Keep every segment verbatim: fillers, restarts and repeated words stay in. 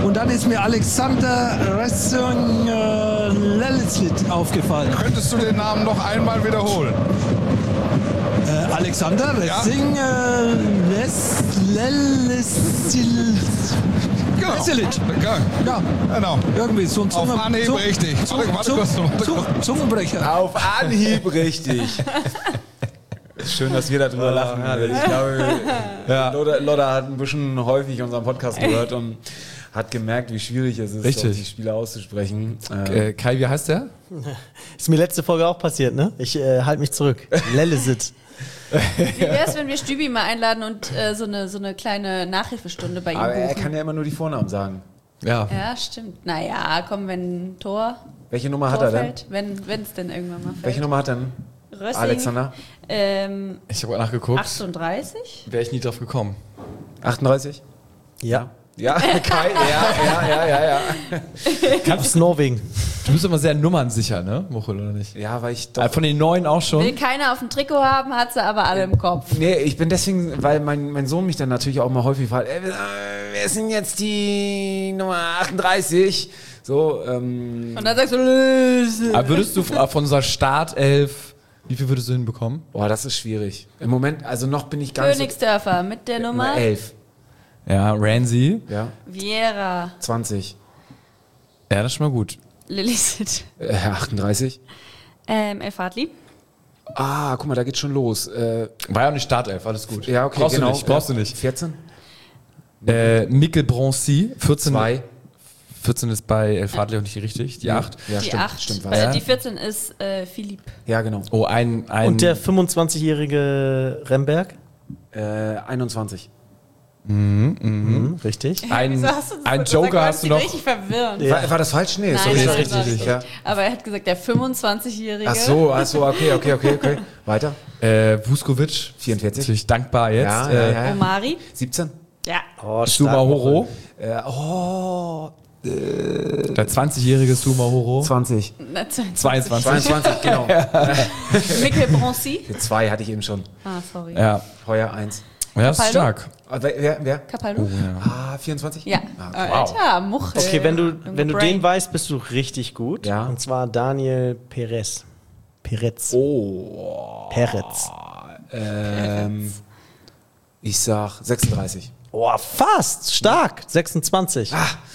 Und dann ist mir Alexander Ressing äh, Lelitslit aufgefallen. Könntest du den Namen noch einmal wiederholen? Äh, Alexander Ressing ja? äh, Les Lelitslit. Genau. Lelitslit. Ja. Ja, genau. Irgendwie so ein Zunge, Auf Anhieb Zung, richtig. Zung, Warte, warte, Zung, kurz, warte, Zung, kurz. Zungenbrecher. Auf Anhieb richtig. Schön, dass wir darüber lachen. Ja, ich glaube, ja. Loda, Loda hat ein bisschen häufig unseren Podcast gehört und hat gemerkt, wie schwierig es ist, Richtig. die Spiele auszusprechen. Äh, Kai, wie heißt der? Ist mir letzte Folge auch passiert, ne? Ich äh, halte mich zurück. Lellesit. Wie wäre es, wenn wir Stübi mal einladen und äh, so, eine, so eine kleine Nachhilfestunde bei ihm Aber buchen? er kann ja immer nur die Vornamen sagen. Ja. Ja, stimmt. Naja, komm, wenn ein Tor, Welche Nummer Tor hat er denn? fällt, wenn es denn irgendwann mal fällt. Welche Nummer hat denn Rössing, Alexander? Ähm, Ich habe nachgeguckt. achtunddreißig? Wäre ich nie drauf gekommen. achtunddreißig? Ja. Ja, Kai, ja, ja, ja, ja, ja. Aus Norwegen. Du bist immer sehr nummernsicher, ne, Muchel, oder nicht? Ja, weil ich Äh, doch... Von den neuen auch schon? Will keiner auf dem Trikot haben, hat sie aber alle im Kopf. Nee, ich bin deswegen, weil mein, mein Sohn mich dann natürlich auch mal häufig fragt, äh, wer sind jetzt die Nummer achtunddreißig? So, ähm... Und dann sagst du, Löse. Aber würdest du von unserer Startelf, wie viel würdest du hinbekommen? Boah, das ist schwierig. Im Moment, also noch bin ich gar nicht Königsdörfer mit der so... Nummer elf. Ja, Ramsey. Ja, Vieira, zwanzig. Ja, das ist schon mal gut. Lillicet, Äh, achtunddreißig. ähm, El Fadli. Ah, guck mal, da geht's schon los. Äh, War ja auch nicht Startelf, alles gut. ja, okay, brauchst genau. du nicht, brauchst du nicht. vierzehn? Äh, Mikkel Bronzy, vierzehn. Zwei. vierzehn ist bei El Fadli auch nicht richtig. Die acht. Ja, die stimmt, acht. stimmt. Äh, Was. die vierzehn ist äh, Philipp. Ja, genau. Oh, ein, ein Und der fünfundzwanzigjährige Remberg. Äh, einundzwanzig. Mhm, richtig. ein, Wieso hast du das ein so Joker gesagt? hast du Das noch. klingt richtig verwirrend. Ja. War, war das falsch? Nee, Nein, sorry, nein, das nein, ist war richtig. richtig. Ja. Aber er hat gesagt, der fünfundzwanzigjährige. Ach so, ach so, okay, okay, okay, okay. Weiter. Äh, Vuskovic. vierundvierzig. Natürlich dankbar jetzt. Ja, äh, ja, ja. Omari. siebzehn. Ja. Oh, Sumahoro. Äh, oh, Der zwanzigjährige Sumahoro. zwanzig. zweiundzwanzig. zweiundzwanzig, genau. Mikkel Bronzy. Zwei hatte ich eben schon. Ah, sorry. Ja. Heuer eins. Ja, das ist Capaldo? stark. Ah, wer? wer? wer? Capaldo. Ah, vierundzwanzig? Ja. Ah, Äh, wow. Alter, Muchel. Okay, wenn du, Junge wenn du Brain. den weißt, bist du richtig gut. Ja. Und zwar Daniel Perez. Perez. Oh. Perez. Ähm, ich sag sechsunddreißig. Oh, fast. Stark. sechsundzwanzig.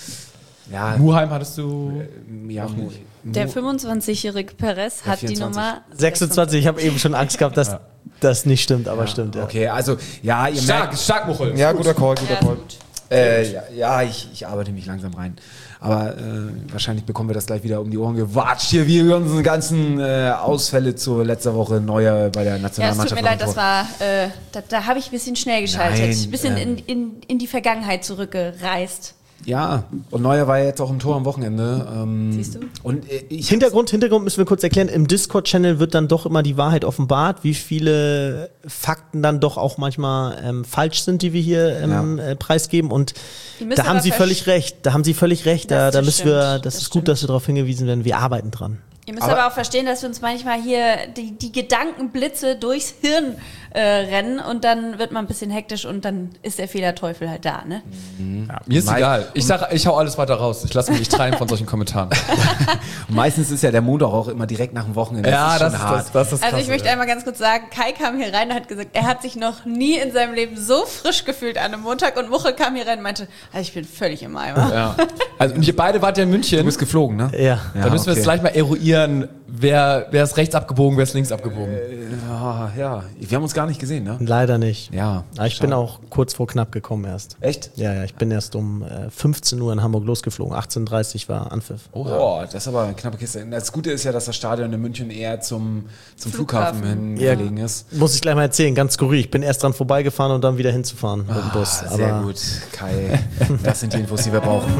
Ja, Muheim hattest du. ja Mu- Der Mu- fünfundzwanzigjährige Perez Ja, hat die vierundzwanzig. Nummer sechsundzwanzig. Ich habe eben schon Angst gehabt, dass das nicht stimmt, aber stimmt, ja. Okay, also, ja, ihr Stark, merkt. stark, Muchel. Ja, guter Call, guter Ja, ist Call. gut. Äh, ja, ja ich, ich arbeite mich langsam rein. Aber äh, wahrscheinlich bekommen wir das gleich wieder um die Ohren gewatscht hier, wie unsere ganzen äh, Ausfälle zur letzter Woche neue bei der Ja, es Nationalmannschaft. tut mir leid, das vor. war, äh, da, da habe ich ein bisschen schnell geschaltet. Nein, ein bisschen ähm, in, in, in die Vergangenheit zurückgereist. Ja, und Neuer war ja jetzt auch im Tor am Wochenende. Ähm, Siehst du? Und äh, ich Hintergrund, Hintergrund müssen wir kurz erklären. Im Discord-Channel wird dann doch immer die Wahrheit offenbart, wie viele Fakten dann doch auch manchmal ähm, falsch sind, die wir hier ähm, Ja. äh, preisgeben. Und Die müssen da haben aber Sie versch- völlig recht. Da haben Sie völlig recht. Da, Das da müssen wir, stimmt, das, das ist gut, stimmt. dass wir darauf hingewiesen werden. Wir arbeiten dran. Ihr müsst aber, Aber- auch verstehen, dass wir uns manchmal hier die, die Gedankenblitze durchs Hirn äh, rennen und dann wird man ein bisschen hektisch und dann ist der Fehlerteufel halt da, ne? Ja, mir ist Mei- egal. Ich sag, ich hau alles weiter raus. Ich lasse mich nicht treiben von solchen Kommentaren. Und meistens ist ja der Montag auch immer direkt nach dem Wochenende. ja, schon das ist hart. das, das, ist das Also ich Krasse, möchte ja. einmal ganz kurz sagen, Kai kam hier rein und hat gesagt, er hat sich noch nie in seinem Leben so frisch gefühlt an einem Montag und Muchel kam hier rein und meinte, also ich bin völlig im Eimer. Ja. Also, und ihr beide wart ja in München. Du bist geflogen, ne? Ja. Da müssen wir okay. jetzt gleich mal eruieren, wer, wer ist rechts abgebogen, wer ist links abgebogen. Ja, ja, wir haben uns gar nicht gesehen, ne? Leider nicht. Ja. Aber ich bin auch kurz vor knapp gekommen erst. Echt? Ja, ja, ich bin erst um äh, fünfzehn Uhr in Hamburg losgeflogen. achtzehn Uhr dreißig war Anpfiff. Oh, das ist aber eine knappe Kiste. Das Gute ist ja, dass das Stadion in München eher zum, zum Flughafen, Flughafen. hin Ja. gelegen ist. Muss ich gleich mal erzählen, ganz skurril. Ich bin erst dran vorbeigefahren und dann wieder hinzufahren mit dem Bus. Ah, sehr Aber gut, Kai. Das sind die Infos, die wir brauchen.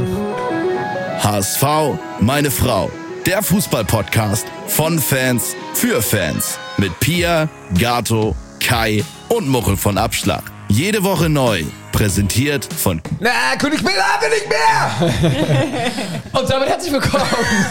H S V, meine Frau. Der Fußball-Podcast von Fans für Fans. Mit Pia, Gato, Kai und Muchel von Abschlag. Jede Woche neu. Präsentiert von... Na, König Miller haben wir nicht mehr! Und damit herzlich willkommen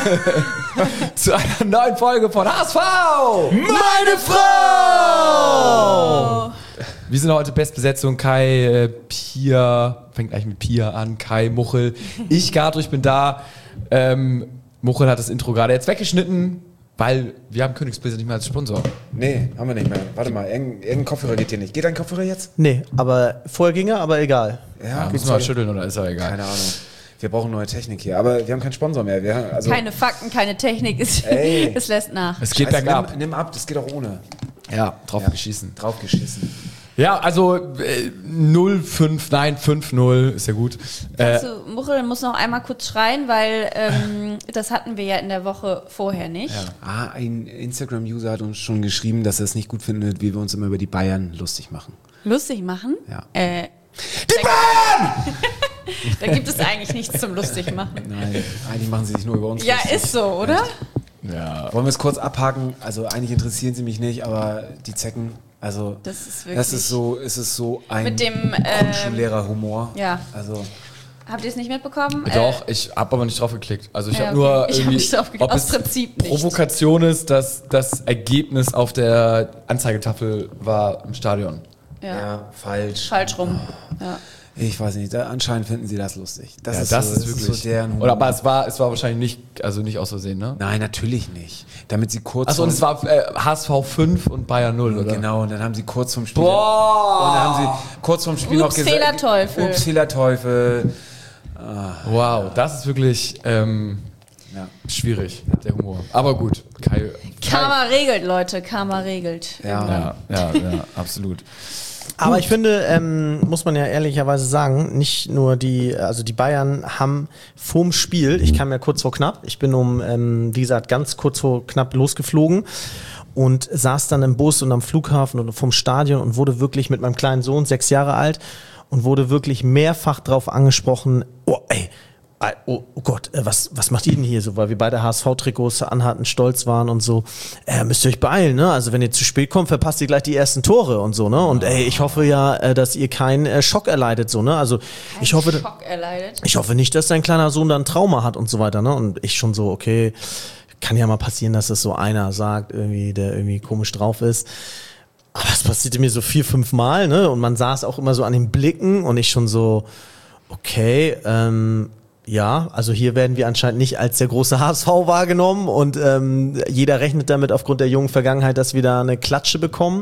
zu einer neuen Folge von H S V! Meine Frau! Oh. Wir sind heute Bestbesetzung, Kai, äh, Pia. fängt eigentlich mit Pia an, Kai, Muchel. Ich, Gato, ich bin da. Ähm, Muchel hat das Intro gerade jetzt weggeschnitten, weil wir haben Königsbläser nicht mehr als Sponsor. Nee, haben wir nicht mehr. Warte mal, irgendein, irgendein Kopfhörer geht hier nicht. Geht dein Kopfhörer jetzt? Nee, aber vorher ging er, aber egal. Ja, müssen wir mal schütteln oder ist ja egal. Keine Ahnung. Wir brauchen neue Technik hier, aber wir haben keinen Sponsor mehr. Wir, haben- also, Keine Fakten, keine Technik, es, Ey. es lässt nach. Es geht Scheiße, bergab. Nimm, nimm ab, das geht auch ohne. Ja, drauf Ja. geschießen. Draufgeschissen. Ja, also äh, null fünf, nein, fünf null, ist ja gut. Äh, Also, Muchel muss noch einmal kurz schreien, weil ähm, das hatten wir ja in der Woche vorher nicht. Ah, ein Instagram-User hat uns schon geschrieben, dass er es nicht gut findet, wie wir uns immer über die Bayern lustig machen. Lustig machen? Ja. Äh, die Bayern! Da gibt es eigentlich nichts zum lustig machen. Nein, eigentlich machen sie sich nur über uns Ja, lustig. ist so, oder? ja. Wollen wir es kurz abhaken? Also eigentlich interessieren sie mich nicht, aber die Zecken, also Das ist wirklich- das ist so, es ist so ein Mit dem, ähm, Grundschullehrer-Humor. ja. Also Habt ihr es nicht mitbekommen? Doch, ich habe aber nicht drauf geklickt. Also ich Ja, habe nur okay. Ich hab irgendwie, nicht drauf geklickt. ob Aus es Prinzip nicht. Provokation ist, dass das Ergebnis auf der Anzeigetafel war im Stadion. Äh, ja, ja. falsch. Falsch rum. Ja. Ich weiß nicht, da, anscheinend finden sie das lustig. Das Ja, ist das so, ist wirklich. so deren Humor. Oder aber es war, es war wahrscheinlich nicht, also nicht aus Versehen, ne? Nein, natürlich nicht. Damit sie kurz Achso, und vorm- es war äh, H S V fünf und Bayern null, oder? Genau, und dann haben sie kurz vorm Spiel. Boah! Und dann haben sie kurz vorm Spiel noch Ups, gesagt. Fehlerteufel. Ups, Fehlerteufel. Wow, das ist wirklich ähm, Ja. schwierig, der Humor. Aber gut, Kai. Karma regelt, Leute. Karma regelt. Ja. Ja, ja, ja, absolut. Aber ich finde, ähm, muss man ja ehrlicherweise sagen, nicht nur die, also die Bayern haben vorm Spiel, ich kam ja kurz vor knapp, ich bin um, ähm, wie gesagt, ganz kurz vor knapp losgeflogen und saß dann im Bus und am Flughafen und vom Stadion und wurde wirklich mit meinem kleinen Sohn, sechs Jahre alt, und wurde wirklich mehrfach drauf angesprochen, oh ey, Oh, oh Gott, äh, was, was macht ihr denn hier so? Weil wir beide H S V-Trikots anhatten, stolz waren und so. Äh, müsst ihr euch beeilen, ne? Also wenn ihr zu spät kommt, verpasst ihr gleich die ersten Tore und so, ne? Und ey, ich hoffe ja, äh, dass ihr keinen äh, Schock erleidet, so, ne? Also ich hoffe, Schock erleidet. ich hoffe nicht, dass dein kleiner Sohn dann Trauma hat und so weiter, ne? Und ich schon so, okay, kann ja mal passieren, dass das so einer sagt, irgendwie, der irgendwie komisch drauf ist. Aber das passierte mir so vier, fünf Mal, ne? Und man saß auch immer so an den Blicken und ich schon so, okay, ähm, ja, also hier werden wir anscheinend nicht als der große H S V wahrgenommen und ähm, jeder rechnet damit aufgrund der jungen Vergangenheit, dass wir da eine Klatsche bekommen.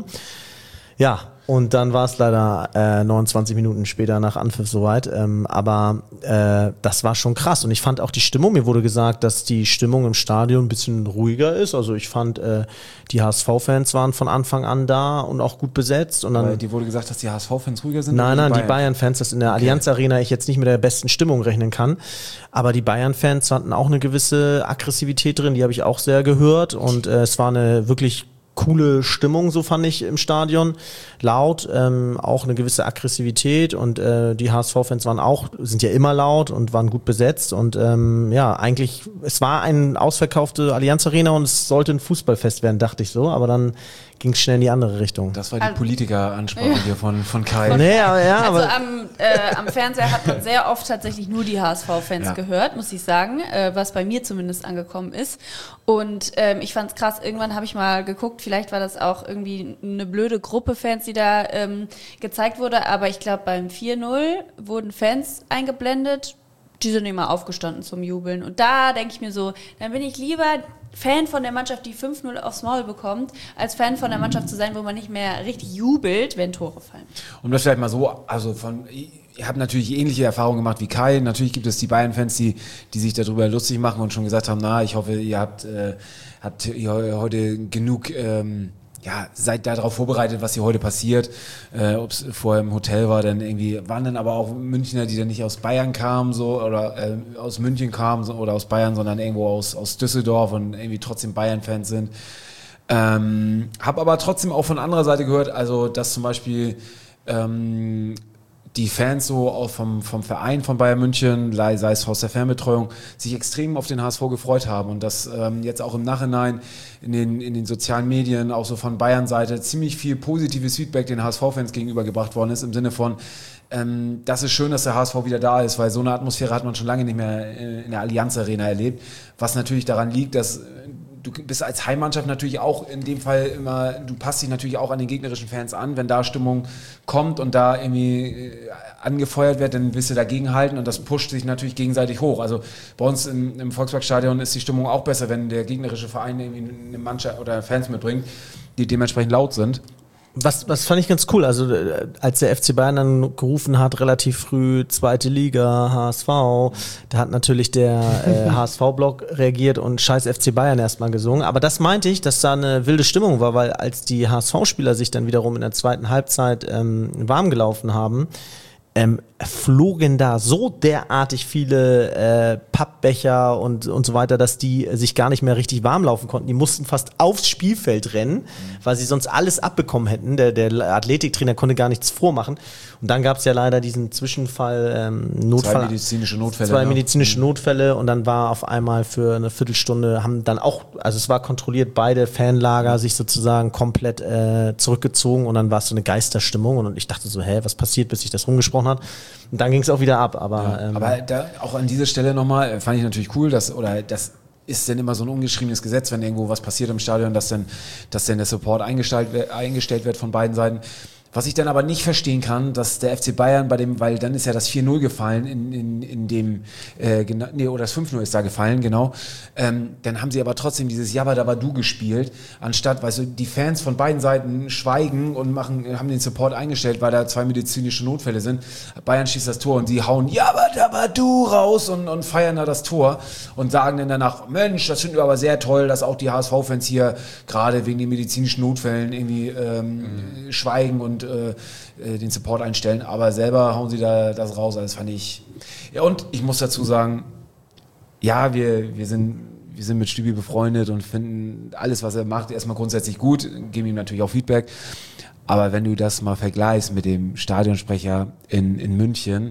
Ja, und dann war es leider äh, neunundzwanzig Minuten später nach Anpfiff soweit. Ähm, aber äh, das war schon krass. Und ich fand auch die Stimmung, mir wurde gesagt, dass die Stimmung im Stadion ein bisschen ruhiger ist. Also ich fand, äh, die H S V-Fans waren von Anfang an da und auch gut besetzt. Und dann Weil dir wurde gesagt, dass die H S V-Fans ruhiger sind? Nein, oder nein, die Bayern-Fans, dass in der Allianz Arena ich jetzt nicht mit der besten Stimmung rechnen kann. Aber die Bayern-Fans hatten auch eine gewisse Aggressivität drin, die habe ich auch sehr gehört. Und äh, es war eine wirklich coole Stimmung, so fand ich im Stadion. Laut, ähm, auch eine gewisse Aggressivität und äh, die H S V-Fans waren auch, sind ja immer laut und waren gut besetzt und ähm, ja, eigentlich, es war ein ausverkaufte Allianz Arena und es sollte ein Fußballfest werden, dachte ich so, aber dann ging es schnell in die andere Richtung. Das war die Politiker-Ansprache hier von, von Kai. Nee, aber ja, Also aber am, äh, am Fernseher hat man sehr oft tatsächlich nur die H S V-Fans Ja. gehört, muss ich sagen, äh, was bei mir zumindest angekommen ist. Und ähm, ich fand's krass, irgendwann habe ich mal geguckt, vielleicht war das auch irgendwie eine blöde Gruppe Fans, die da ähm, gezeigt wurde, aber ich glaube beim vier null wurden Fans eingeblendet, die sind immer aufgestanden zum Jubeln. Und da denke ich mir so, dann bin ich lieber Fan von der Mannschaft, die fünf null aufs Maul bekommt, als Fan von der Mannschaft zu sein, wo man nicht mehr richtig jubelt, wenn Tore fallen. Um das vielleicht mal so, also von, ihr habt natürlich ähnliche Erfahrungen gemacht wie Kai. Natürlich gibt es die Bayern-Fans, die, die sich darüber lustig machen und schon gesagt haben, na, ich hoffe, ihr habt, äh, habt ihr heute genug, ähm, ja, seid darauf vorbereitet, was hier heute passiert. Äh, ob es vorher im Hotel war, dann irgendwie, waren dann aber auch Münchner, die dann nicht aus Bayern kamen, so, oder äh, aus München kamen, so, oder aus Bayern, sondern irgendwo aus, aus Düsseldorf und irgendwie trotzdem Bayern-Fans sind. Ähm, hab aber trotzdem auch von anderer Seite gehört, also, dass zum Beispiel, ähm, die Fans so auch vom, vom Verein von Bayern München, sei es aus der Fernbetreuung, sich extrem auf den H S V gefreut haben und dass ähm, jetzt auch im Nachhinein in den, in den sozialen Medien auch so von Bayern-Seite ziemlich viel positives Feedback den H S V-Fans gegenübergebracht worden ist, im Sinne von, ähm, das ist schön, dass der H S V wieder da ist, weil so eine Atmosphäre hat man schon lange nicht mehr in der Allianz Arena erlebt, was natürlich daran liegt, dass du bist als Heimmannschaft natürlich auch in dem Fall immer, du passt dich natürlich auch an den gegnerischen Fans an, wenn da Stimmung kommt und da irgendwie angefeuert wird, dann willst du dagegen halten und das pusht sich natürlich gegenseitig hoch. Also bei uns im, im Volksparkstadion ist die Stimmung auch besser, wenn der gegnerische Verein irgendwie eine Mannschaft oder Fans mitbringt, die dementsprechend laut sind. Was, was fand ich ganz cool, also äh, als der F C Bayern dann gerufen hat, relativ früh, zweite Liga, H S V, da hat natürlich der äh, H S V-Block reagiert und scheiß F C Bayern erstmal gesungen, aber das meinte ich, dass da eine wilde Stimmung war, weil als die H S V-Spieler sich dann wiederum in der zweiten Halbzeit ähm, warm gelaufen haben, ähm, flogen da so derartig viele äh, Pappbecher und, und so weiter, dass die sich gar nicht mehr richtig warm laufen konnten. Die mussten fast aufs Spielfeld rennen, weil sie sonst alles abbekommen hätten. Der, der Athletiktrainer konnte gar nichts vormachen. Und dann gab es ja leider diesen Zwischenfall, ähm, Notfall. Zwei medizinische Notfälle. Zwei ne? medizinische Notfälle und dann war auf einmal für eine Viertelstunde, haben dann auch, also es war kontrolliert, beide Fanlager sich sozusagen komplett äh, zurückgezogen und dann war es so eine Geisterstimmung und ich dachte so, hä, was passiert, bis sich das rumgesprochen hat. Und dann ging es auch wieder ab, aber... Ja, ähm, aber da, auch an dieser Stelle nochmal, fand ich natürlich cool, dass, oder das ist denn immer so ein ungeschriebenes Gesetz, wenn irgendwo was passiert im Stadion, dass dann, dass dann der Support eingestellt wird, eingestellt wird von beiden Seiten. Was ich dann aber nicht verstehen kann, dass der F C Bayern bei dem, weil dann ist ja das vier null gefallen in, in, in dem, äh, genau, nee, oder das fünf null ist da gefallen, genau. Ähm, dann haben sie aber trotzdem dieses Jabba-Dabba-Du gespielt, anstatt, weißt du, die Fans von beiden Seiten schweigen und machen, haben den Support eingestellt, weil da zwei medizinische Notfälle sind. Bayern schießt das Tor und die hauen Jabba-Dabba-Du raus und, und feiern da das Tor und sagen dann danach, Mensch, das finden wir aber sehr toll, dass auch die H S V-Fans hier gerade wegen den medizinischen Notfällen irgendwie ähm, mhm. schweigen und äh, den Support einstellen, aber selber hauen sie da das raus, also das fand ich, ja, und ich muss dazu sagen, ja, wir, wir sind wir sind mit Stübi befreundet und finden alles, was er macht, erstmal grundsätzlich gut, geben ihm natürlich auch Feedback, aber wenn du das mal vergleichst mit dem Stadionsprecher in, in München,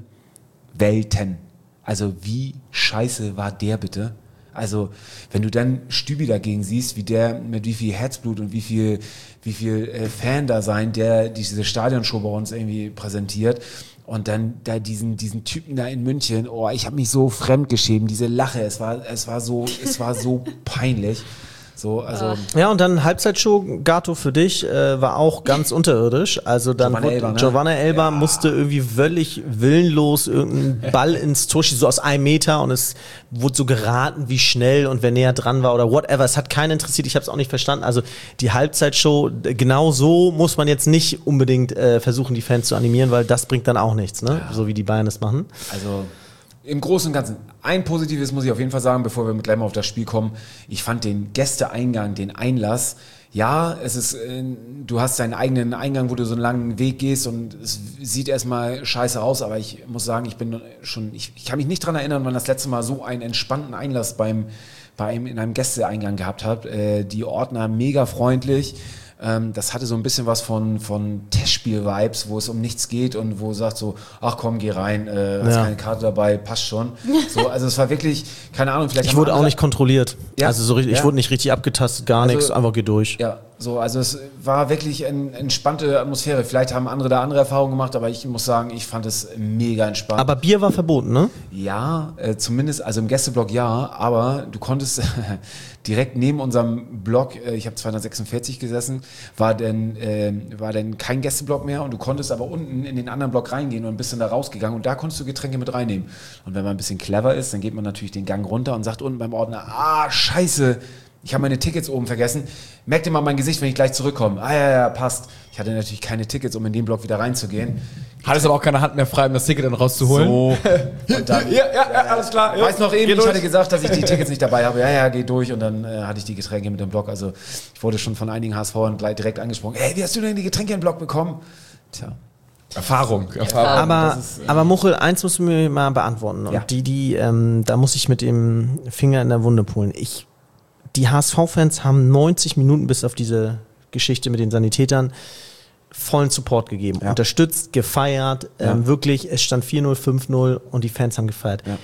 Welten, also wie scheiße war der bitte? Also, wenn du dann Stübi dagegen siehst, wie der, mit wie viel Herzblut und wie viel, wie viel äh, Fan da sein, der diese Stadionshow bei uns irgendwie präsentiert und dann da diesen, diesen Typen da in München, oh, ich habe mich so fremdgeschämt, diese Lache, es war, es war so, es war so peinlich. So, also ja, und dann Halbzeitshow, Gato, für dich, äh, war auch ganz unterirdisch. Also dann Giovanna wurde, Elber, ne? Giovanna Elber Ja. musste irgendwie völlig willenlos irgendeinen Ball ins Tor schießen, so aus einem Meter und es wurde so geraten, wie schnell und wer näher dran war oder whatever. Es hat keinen interessiert, ich habe es auch nicht verstanden. Also die Halbzeitshow, genau so muss man jetzt nicht unbedingt äh, versuchen, die Fans zu animieren, weil das bringt dann auch nichts, ne? Ja. So wie die Bayern es machen. Also im Großen und Ganzen, ein Positives muss ich auf jeden Fall sagen, bevor wir gleich mal auf das Spiel kommen. Ich fand den Gästeeingang, den Einlass, ja, es ist, äh, du hast deinen eigenen Eingang, wo du so einen langen Weg gehst und es sieht erstmal scheiße aus, aber ich muss sagen, ich bin schon, ich, ich kann mich nicht dran erinnern, wann das letzte Mal so einen entspannten Einlass beim, bei einem, in einem Gästeeingang gehabt habe. Äh, die Ordner mega freundlich. Ähm, das hatte so ein bisschen was von, von Testspiel-Vibes, wo es um nichts geht und wo sagt so, ach komm, geh rein, äh, hast Ja. keine Karte dabei, passt schon. So, also es war wirklich, keine Ahnung, vielleicht Ich haben wurde auch andere- nicht kontrolliert. Ja. Also so richtig, ich Ja. wurde nicht richtig abgetastet, gar Also- nichts, einfach geh durch. Ja, so, also es war wirklich eine entspannte Atmosphäre. Vielleicht haben andere da andere Erfahrungen gemacht, aber ich muss sagen, ich fand es mega entspannt. Aber Bier war verboten, ne? Ja, äh, zumindest, also im Gästeblock ja, aber du konntest direkt neben unserem Block, äh, ich habe zweihundertsechsundvierzig gesessen, war denn, äh, war denn kein Gästeblock mehr und du konntest aber unten in den anderen Block reingehen und bist dann da rausgegangen und da konntest du Getränke mit reinnehmen. Und wenn man ein bisschen clever ist, dann geht man natürlich den Gang runter und sagt unten beim Ordner, ah, scheiße, ich habe meine Tickets oben vergessen. Merkt ihr mal mein Gesicht, wenn ich gleich zurückkomme. Ah ja, ja, passt. Ich hatte natürlich keine Tickets, um in den Block wieder reinzugehen. Hattest aber auch keine Hand mehr frei, um das Ticket dann rauszuholen. So. Und dann, Ja, ja, ja, alles klar. Ja. weiß noch eben, Geh ich durch. hatte gesagt, dass ich die Tickets nicht dabei habe. Ja, ja, geh durch. Und dann äh, hatte ich die Getränke mit dem Block. Also ich wurde schon von einigen H S V'ern gleich direkt angesprochen. Ey, wie hast du denn die Getränke im Block bekommen? Tja. Erfahrung, Erfahrung. Aber, das ist, äh, aber Muchel, eins musst du mir mal beantworten. Und Ja. die, die, ähm, da muss ich mit dem Finger in der Wunde polen. Ich, die H S V-Fans haben neunzig Minuten bis auf diese Geschichte mit den Sanitätern vollen Support gegeben. Ja. Unterstützt, gefeiert, Ja. ähm, wirklich, es stand vier null, fünf null und die Fans haben gefeiert. Ja.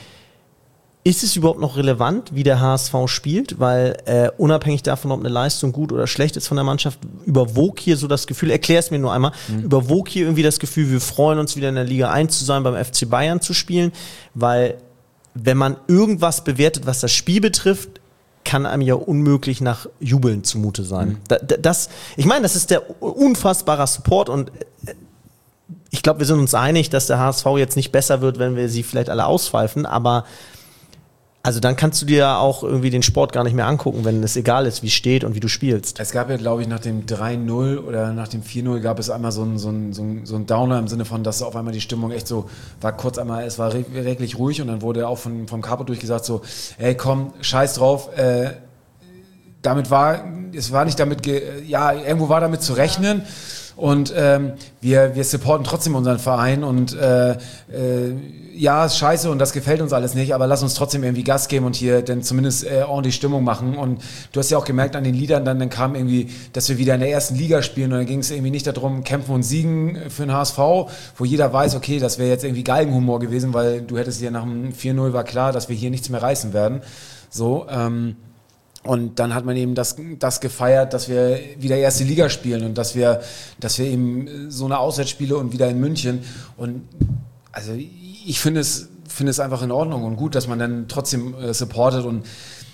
Ist es überhaupt noch relevant, wie der H S V spielt? Weil äh, unabhängig davon, ob eine Leistung gut oder schlecht ist von der Mannschaft, überwog hier so das Gefühl, erklär es mir nur einmal, Mhm. überwog hier irgendwie das Gefühl, wir freuen uns wieder in der Liga eins zu sein, beim F C Bayern zu spielen, weil wenn man irgendwas bewertet, was das Spiel betrifft, kann einem ja unmöglich nach Jubeln zumute sein. Mhm. Da, das, ich meine, das ist der unfassbare Support und ich glaube, wir sind uns einig, dass der H S V jetzt nicht besser wird, wenn wir sie vielleicht alle auspfeifen, aber also dann kannst du dir ja auch irgendwie den Sport gar nicht mehr angucken, wenn es egal ist, wie es steht und wie du spielst. Es gab ja, glaube ich, nach dem drei null oder nach dem vier null gab es einmal so einen so ein, so ein, so ein Downer im Sinne von, dass auf einmal die Stimmung echt so, war kurz einmal, es war wirklich ruhig und dann wurde auch von, vom Capo durchgesagt so, ey komm, scheiß drauf, äh, damit war, es war nicht damit, ge, ja, irgendwo war damit zu rechnen. Ja. Und ähm, wir, wir supporten trotzdem unseren Verein und äh, äh, ja, ist scheiße und das gefällt uns alles nicht, aber lass uns trotzdem irgendwie Gas geben und hier dann zumindest äh, ordentlich Stimmung machen. Und du hast ja auch gemerkt an den Liedern, dann, dann kam irgendwie, dass wir wieder in der ersten Liga spielen und dann ging es irgendwie nicht darum, kämpfen und siegen für den H S V, wo jeder weiß, okay, das wäre jetzt irgendwie Galgenhumor gewesen, weil du hättest hier nach dem vier null war klar, dass wir hier nichts mehr reißen werden. So, ähm, und dann hat man eben das, das gefeiert, dass wir wieder erste Liga spielen und dass wir, dass wir eben so eine Auswärtsspiele und wieder in München. Und also ich finde es, finde es einfach in Ordnung und gut, dass man dann trotzdem äh, supportet. Und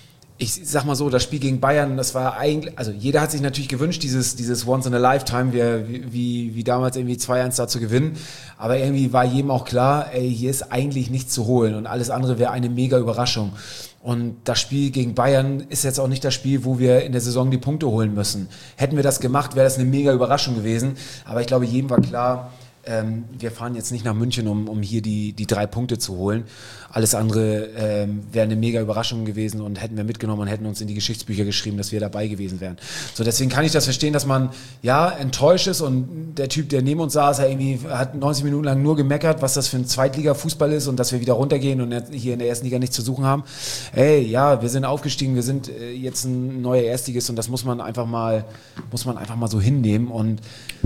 ich sag mal so, das Spiel gegen Bayern, das war eigentlich, also jeder hat sich natürlich gewünscht, dieses, dieses Once in a Lifetime, wie, wie, wie damals irgendwie zwei eins da zu gewinnen. Aber irgendwie war jedem auch klar, ey, hier ist eigentlich nichts zu holen und alles andere wäre eine mega Überraschung. Und das Spiel gegen Bayern ist jetzt auch nicht das Spiel, wo wir in der Saison die Punkte holen müssen. Hätten wir das gemacht, wäre das eine mega Überraschung gewesen. Aber ich glaube, jedem war klar, ähm, wir fahren jetzt nicht nach München, um, um hier die, die drei Punkte zu holen. Alles andere ähm, wäre eine mega Überraschung gewesen und hätten wir mitgenommen und hätten uns in die Geschichtsbücher geschrieben, dass wir dabei gewesen wären. So, deswegen kann ich das verstehen, dass man ja enttäuscht ist und der Typ, der neben uns saß, er irgendwie hat neunzig Minuten lang nur gemeckert, was das für ein Zweitliga-Fußball ist und dass wir wieder runtergehen und hier in der ersten Liga nichts zu suchen haben. Ey, ja, wir sind aufgestiegen, wir sind äh, jetzt ein neuer Erstligist und das muss man einfach mal, muss man einfach mal so hinnehmen und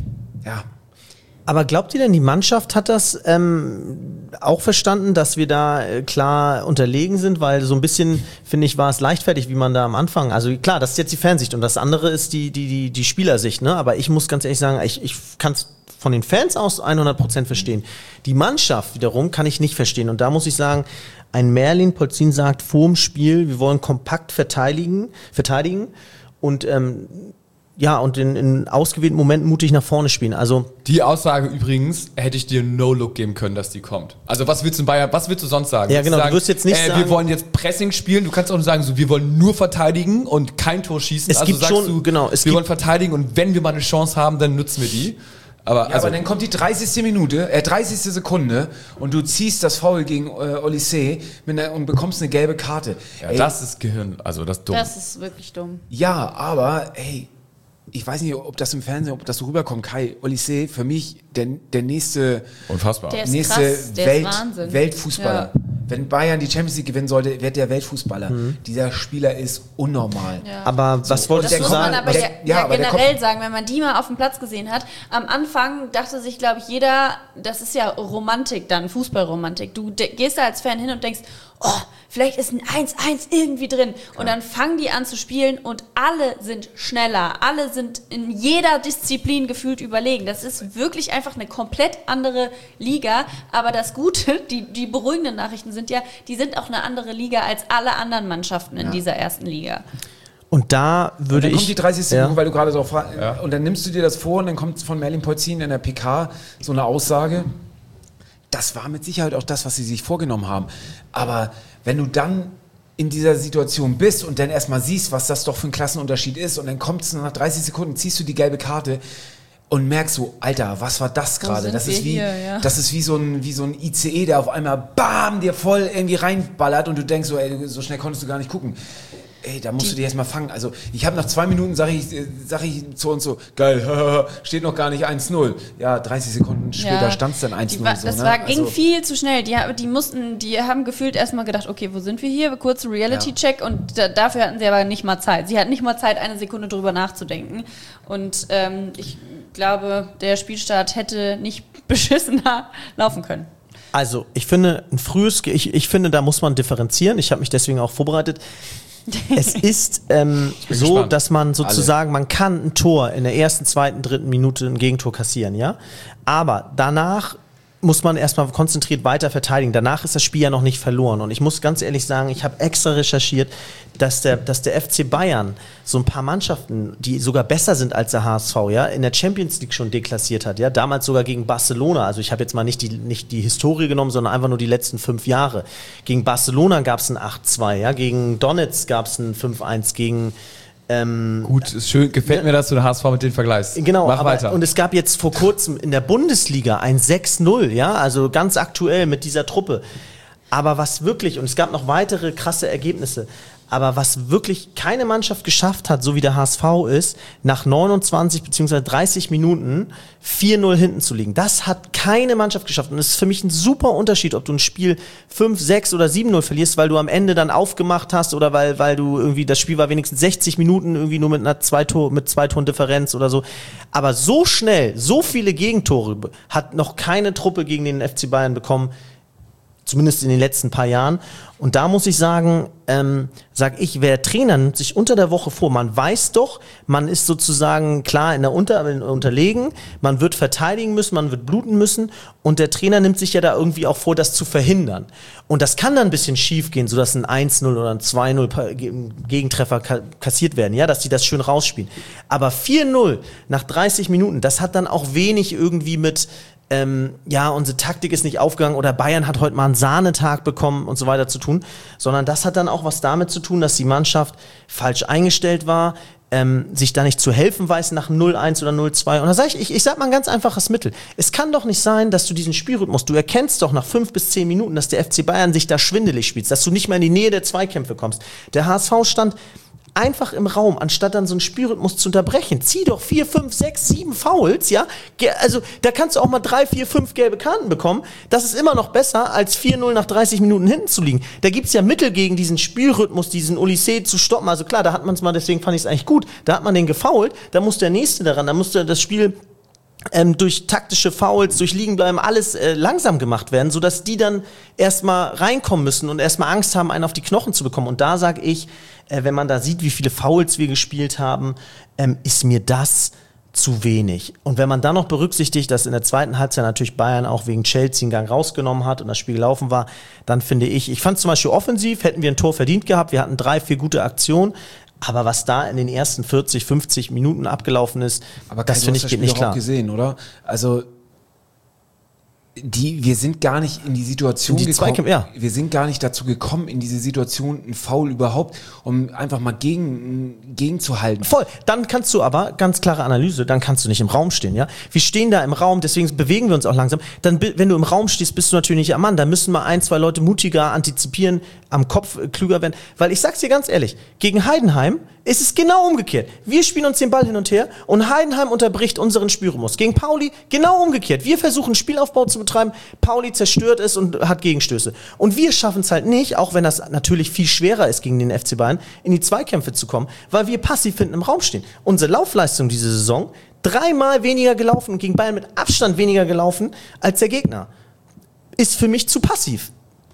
ja. Aber glaubt ihr denn, die Mannschaft hat das ähm, auch verstanden, dass wir da äh, klar unterlegen sind? Weil so ein bisschen, finde ich, war es leichtfertig, wie man da am Anfang, also klar, das ist jetzt die Fansicht und das andere ist die, die, die, die Spielersicht, ne? Aber ich muss ganz ehrlich sagen, ich, ich kann es von den Fans aus hundert Prozent verstehen. Die Mannschaft wiederum kann ich nicht verstehen und da muss ich sagen, ein Merlin Polzin sagt vor dem Spiel, wir wollen kompakt verteidigen, verteidigen und ähm, ja, und in, in ausgewählten Momenten mutig nach vorne spielen. Also die Aussage übrigens hätte ich dir No-Look geben können, dass die kommt. Also was willst du in Bayern, was willst du sonst sagen? Ja, genau, sagen, du wirst jetzt nicht äh, sagen, wir wollen jetzt Pressing spielen. Du kannst auch nur sagen, so, wir wollen nur verteidigen und kein Tor schießen. Es also gibt sagst schon, du, genau, es wir gibt wollen verteidigen und wenn wir mal eine Chance haben, dann nutzen wir die. Aber, ja, also, aber dann kommt die dreißigste Minute, äh, dreißigste Sekunde und du ziehst das Foul gegen äh, Olysee mit einer, und bekommst eine gelbe Karte. ja, ey, das ist Gehirn, also das ist dumm. Das ist wirklich dumm. ja, aber ey, ich weiß nicht, ob das im Fernsehen, ob das so rüberkommt, Kai, Olysee, für mich der, der nächste, Unfassbar. Der ist nächste krass, der Welt, ist Wahnsinn. Weltfußballer. Ja. Wenn Bayern die Champions League gewinnen sollte, wird der Weltfußballer. Mhm. Dieser Spieler ist unnormal. Ja. aber was wolltest Das du muss sagen? man aber was- ja, ja, ja aber der generell kommt- sagen, wenn man die mal auf dem Platz gesehen hat. Am Anfang dachte sich, glaube ich, jeder, das ist ja Romantik dann, Fußballromantik. Du de- gehst da als Fan hin und denkst, oh, vielleicht ist ein eins eins irgendwie drin. Und dann fangen die an zu spielen und alle sind schneller. Alle sind in jeder Disziplin gefühlt überlegen. Das ist wirklich einfach eine komplett andere Liga. Aber das Gute, die, die beruhigenden Nachrichten sind ja, die sind auch eine andere Liga als alle anderen Mannschaften in dieser ersten Liga. Und da würde Und dann ich kommt die dreißigste ja. Minute, weil du gerade so fragst. Ja. Und dann nimmst du dir das vor und dann kommt von Merlin Polzin in der P K so eine Aussage. Das war mit Sicherheit auch das, was sie sich vorgenommen haben. Aber wenn du dann in dieser Situation bist und dann erstmal siehst, was das doch für ein Klassenunterschied ist und dann kommt es nach dreißig Sekunden, ziehst du die gelbe Karte und merkst so, Alter, was war das Wo gerade? sind Das wir ist wie, hier, ja. das ist wie so ein, wie so ein I C E, der auf einmal bam, dir voll irgendwie reinballert und du denkst so, ey, so schnell konntest du gar nicht gucken. Ey, da musst du dir erstmal fangen. Also ich habe nach zwei Minuten, sage ich, äh, sag ich zu uns so, geil, steht noch gar nicht eins null. Ja, dreißig Sekunden später Ja, stand es dann eins die null. war, so, das ne? war, ging Also, viel zu schnell. Die, ha- die mussten, die haben gefühlt erstmal gedacht, okay, wo sind wir hier? Kurze Reality-Check und da, dafür hatten sie aber nicht mal Zeit. Sie hatten nicht mal Zeit, eine Sekunde drüber nachzudenken. Und ähm, ich glaube, der Spielstart hätte nicht beschissener laufen können. Also, ich finde, ein frühes, Ge- ich, ich finde, da muss man differenzieren. Ich habe mich deswegen auch vorbereitet. Es ist ähm, so, gespannt. dass man sozusagen, man kann ein Tor in der ersten, zweiten, dritten Minute ein Gegentor kassieren, ja. Aber danach muss man erstmal konzentriert weiter verteidigen. Danach ist das Spiel ja noch nicht verloren. Und ich muss ganz ehrlich sagen, ich habe extra recherchiert, dass der, dass der F C Bayern so ein paar Mannschaften, die sogar besser sind als der H S V, ja, in der Champions League schon deklassiert hat. Ja, damals sogar gegen Barcelona. Also ich habe jetzt mal nicht die, nicht die Historie genommen, sondern einfach nur die letzten fünf Jahre. Gegen Barcelona gab es ein acht zwei, ja, gegen Donetsk gab es ein fünf eins, gegen Ähm, Gut, ist schön, gefällt mir, dass du den H S V mit denen vergleichst. Genau, Mach aber, weiter. und es gab jetzt vor kurzem in der Bundesliga ein sechs null, ja, also ganz aktuell mit dieser Truppe. Aber was wirklich, und es gab noch weitere krasse Ergebnisse, aber was wirklich keine Mannschaft geschafft hat, so wie der H S V ist, nach neunundzwanzig bzw. dreißig Minuten vier null hinten zu liegen. Das hat keine Mannschaft geschafft. Und es ist für mich ein super Unterschied, ob du ein Spiel fünf, sechs oder sieben null verlierst, weil du am Ende dann aufgemacht hast oder weil, weil du irgendwie, das Spiel war wenigstens sechzig Minuten irgendwie nur mit einer zwei Tor, mit zwei Toren Differenz oder so. Aber so schnell, so viele Gegentore hat noch keine Truppe gegen den F C Bayern bekommen, zumindest in den letzten paar Jahren. Und da muss ich sagen, ähm, sag ich, wer Trainer nimmt sich unter der Woche vor, man weiß doch, man ist sozusagen klar in der Unter, in unterlegen, man wird verteidigen müssen, man wird bluten müssen und der Trainer nimmt sich ja da irgendwie auch vor, das zu verhindern. Und das kann dann ein bisschen schief gehen, sodass ein eins null oder ein zwei null Gegentreffer kassiert werden, ja, dass die das schön rausspielen. Aber vier null nach dreißig Minuten, das hat dann auch wenig irgendwie mit Ähm, ja, unsere Taktik ist nicht aufgegangen oder Bayern hat heute mal einen Sahnetag bekommen und so weiter zu tun, sondern das hat dann auch was damit zu tun, dass die Mannschaft falsch eingestellt war, ähm, sich da nicht zu helfen weiß nach null eins oder null zwei. Und da sage ich, ich, ich sag mal ein ganz einfaches Mittel. Es kann doch nicht sein, dass du diesen Spielrhythmus, du erkennst doch nach fünf bis zehn Minuten, dass der F C Bayern sich da schwindelig spielt, dass du nicht mehr in die Nähe der Zweikämpfe kommst. Der H S V stand einfach im Raum, anstatt dann so einen Spielrhythmus zu unterbrechen. Zieh doch vier, fünf, sechs, sieben Fouls, ja? Also da kannst du auch mal drei, vier, fünf gelbe Karten bekommen. Das ist immer noch besser, als vier null nach dreißig Minuten hinten zu liegen. Da gibt's ja Mittel gegen diesen Spielrhythmus, diesen Odyssee zu stoppen. Also klar, da hat man es mal, deswegen fand ich es eigentlich gut. Da hat man den gefoult, da muss der Nächste daran, da muss der das Spiel Ähm, durch taktische Fouls, durch Liegenbleiben, alles äh, langsam gemacht werden, sodass die dann erstmal reinkommen müssen und erstmal Angst haben, einen auf die Knochen zu bekommen. Und da sage ich, äh, wenn man da sieht, wie viele Fouls wir gespielt haben, ähm, ist mir das zu wenig. Und wenn man dann noch berücksichtigt, dass in der zweiten Halbzeit natürlich Bayern auch wegen Chelsea einen Gang rausgenommen hat und das Spiel gelaufen war, dann finde ich, ich fand zum Beispiel offensiv, hätten wir ein Tor verdient gehabt, wir hatten drei, vier gute Aktionen, aber was da in den ersten vierzig, fünfzig Minuten abgelaufen ist, aber das finde ich geht nicht klar. Auch gesehen, oder? Also die, wir sind gar nicht in die Situation die gekommen, Zweikämpfe, ja. wir sind gar nicht dazu gekommen, in diese Situation ein Foul überhaupt, um einfach mal gegen, gegenzuhalten. Voll, dann kannst du aber, ganz klare Analyse, dann kannst du nicht im Raum stehen, ja. Wir stehen da im Raum, deswegen bewegen wir uns auch langsam. Dann, wenn du im Raum stehst, bist du natürlich nicht am Mann, da müssen mal ein, zwei Leute mutiger antizipieren, am Kopf äh, klüger werden, weil ich sag's dir ganz ehrlich, gegen Heidenheim ist es genau umgekehrt. Wir spielen uns den Ball hin und her und Heidenheim unterbricht unseren Spielrhythmus. Gegen Pauli genau umgekehrt. Wir versuchen Spielaufbau zu betreiben, Pauli zerstört es und hat Gegenstöße. Und wir schaffen es halt nicht, auch wenn das natürlich viel schwerer ist gegen den F C Bayern, in die Zweikämpfe zu kommen, weil wir passiv hinten im Raum stehen. Unsere Laufleistung diese Saison, dreimal weniger gelaufen und gegen Bayern mit Abstand weniger gelaufen als der Gegner. Ist für mich zu passiv.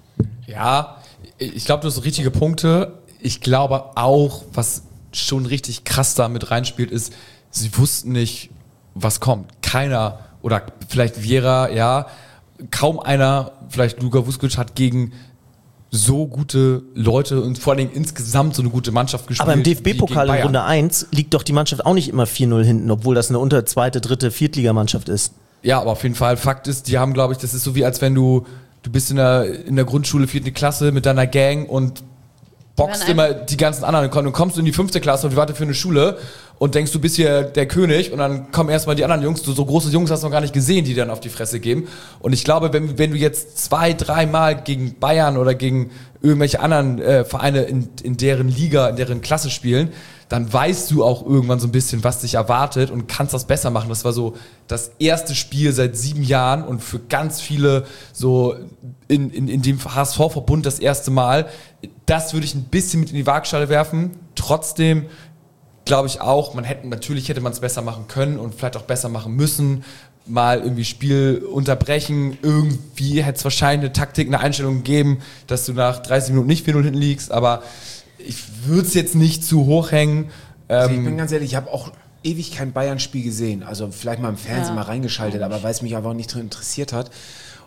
Ja, ich glaube, du hast richtige Punkte. Ich glaube auch, was schon richtig krass da mit reinspielt, ist, sie wussten nicht, was kommt. Keiner, oder vielleicht Viera, ja, kaum einer, vielleicht Luka Vuskovic hat gegen so gute Leute und vor allem insgesamt so eine gute Mannschaft gespielt. Aber im D F B-Pokal in Runde eins liegt doch die Mannschaft auch nicht immer vier null hinten, obwohl das eine unter zweite, dritte, Viertligamannschaft ist. Ja, aber auf jeden Fall, Fakt ist, die haben, glaube ich, das ist so wie als wenn du, du bist in der, in der Grundschule, vierte Klasse mit deiner Gang und boxt immer die ganzen anderen. Du kommst in die fünfte Klasse und wartest für eine Schule und denkst, du bist hier der König und dann kommen erstmal die anderen Jungs. Du, so große Jungs hast du noch gar nicht gesehen, die dann auf die Fresse geben. Und ich glaube, wenn, wenn du jetzt zwei, dreimal gegen Bayern oder gegen irgendwelche anderen äh, Vereine in, in deren Liga, in deren Klasse spielen, dann weißt du auch irgendwann so ein bisschen, was dich erwartet und kannst das besser machen. Das war so das erste Spiel seit sieben Jahren und für ganz viele so in, in, in dem H S V-Verbund das erste Mal. Das würde ich ein bisschen mit in die Waagschale werfen. Trotzdem glaube ich auch, man hätte, natürlich hätte man es besser machen können und vielleicht auch besser machen müssen. Mal irgendwie Spiel unterbrechen. Irgendwie hätte es wahrscheinlich eine Taktik, eine Einstellung geben, dass du nach dreißig Minuten nicht vier null hinten liegst, aber ich würde es jetzt nicht zu hoch hängen. Also Ähm, ich bin ganz ehrlich, ich habe auch ewig kein Bayern-Spiel gesehen. Also vielleicht mal im Fernsehen Ja. mal reingeschaltet, aber weil es mich einfach nicht drin interessiert hat.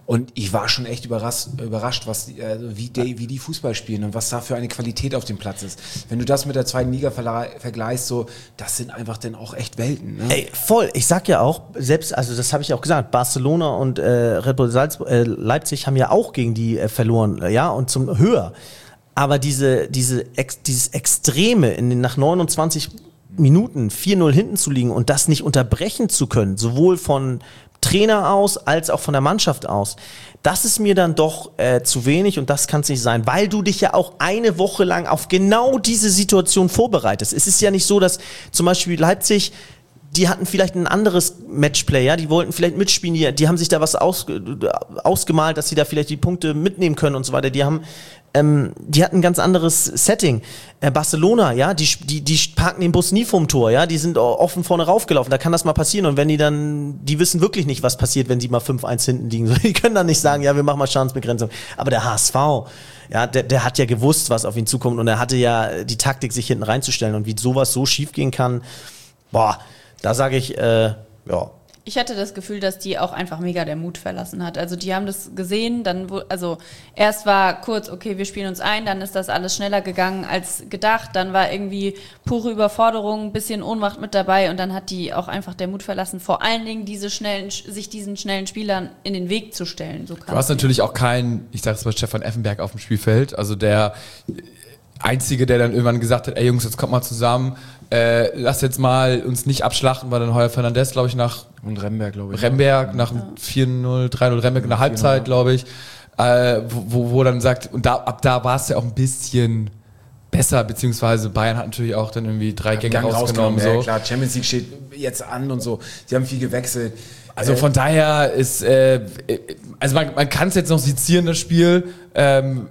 Und ich war schon echt überrascht, überrascht was, die, also wie, die, wie die Fußball spielen und was da für eine Qualität auf dem Platz ist. Wenn du das mit der zweiten Liga verla- vergleichst, so, das sind einfach dann auch echt Welten. Ne? Ey, voll. Ich sag ja auch, selbst, also das habe ich auch gesagt, Barcelona und äh, Red Bull Salzburg, äh, Leipzig haben ja auch gegen die äh, verloren, äh, ja, und zum höher. Aber diese, diese, ex, dieses Extreme in den nach neunundzwanzig Minuten vier null hinten zu liegen und das nicht unterbrechen zu können, sowohl von Trainer aus als auch von der Mannschaft aus, das ist mir dann doch äh, zu wenig und das kann es nicht sein, weil du dich ja auch eine Woche lang auf genau diese Situation vorbereitest. Es ist ja nicht so, dass zum Beispiel Leipzig, die hatten vielleicht ein anderes Matchplay, ja, die wollten vielleicht mitspielen, die, die haben sich da was aus, ausgemalt, dass sie da vielleicht die Punkte mitnehmen können und so weiter. Die haben Ähm, die hatten ein ganz anderes Setting. Äh, Barcelona, ja, die, die, die parken den Bus nie vorm Tor, ja, die sind offen vorne raufgelaufen, da kann das mal passieren und wenn die dann, die wissen wirklich nicht, was passiert, wenn sie mal fünf eins hinten liegen, die können dann nicht sagen, ja, wir machen mal Schadensbegrenzung, aber der H S V, ja, der, der hat ja gewusst, was auf ihn zukommt und er hatte ja die Taktik, sich hinten reinzustellen und wie sowas so schief gehen kann, boah, da sage ich, äh, ja, Ich hatte das Gefühl, dass die auch einfach mega der Mut verlassen hat. Also die haben das gesehen, dann, wo, also erst war kurz, okay, wir spielen uns ein, dann ist das alles schneller gegangen als gedacht, dann war irgendwie pure Überforderung, ein bisschen Ohnmacht mit dabei und dann hat die auch einfach der Mut verlassen, vor allen Dingen diese schnellen, sich diesen schnellen Spielern in den Weg zu stellen. So du hast natürlich auch keinen, ich sage es mal, Stefan Effenberg auf dem Spielfeld, also der Einzige, der dann irgendwann gesagt hat, ey Jungs, jetzt kommt mal zusammen, äh, lass jetzt mal uns nicht abschlachten, war dann Heuer Fernandes, glaube ich, nach und Remberg, glaube ich. Remberg, nach ja. vier null, drei null Remberg in der Halbzeit, glaube ich, äh, wo, wo dann sagt, und da, ab da war es ja auch ein bisschen besser, beziehungsweise Bayern hat natürlich auch dann irgendwie drei Gänge Gang rausgenommen. rausgenommen so. Ja, klar, Champions League steht jetzt an und so, sie haben viel gewechselt. Also von daher ist, äh, also man, man kann es jetzt noch sezieren, das Spiel, ähm,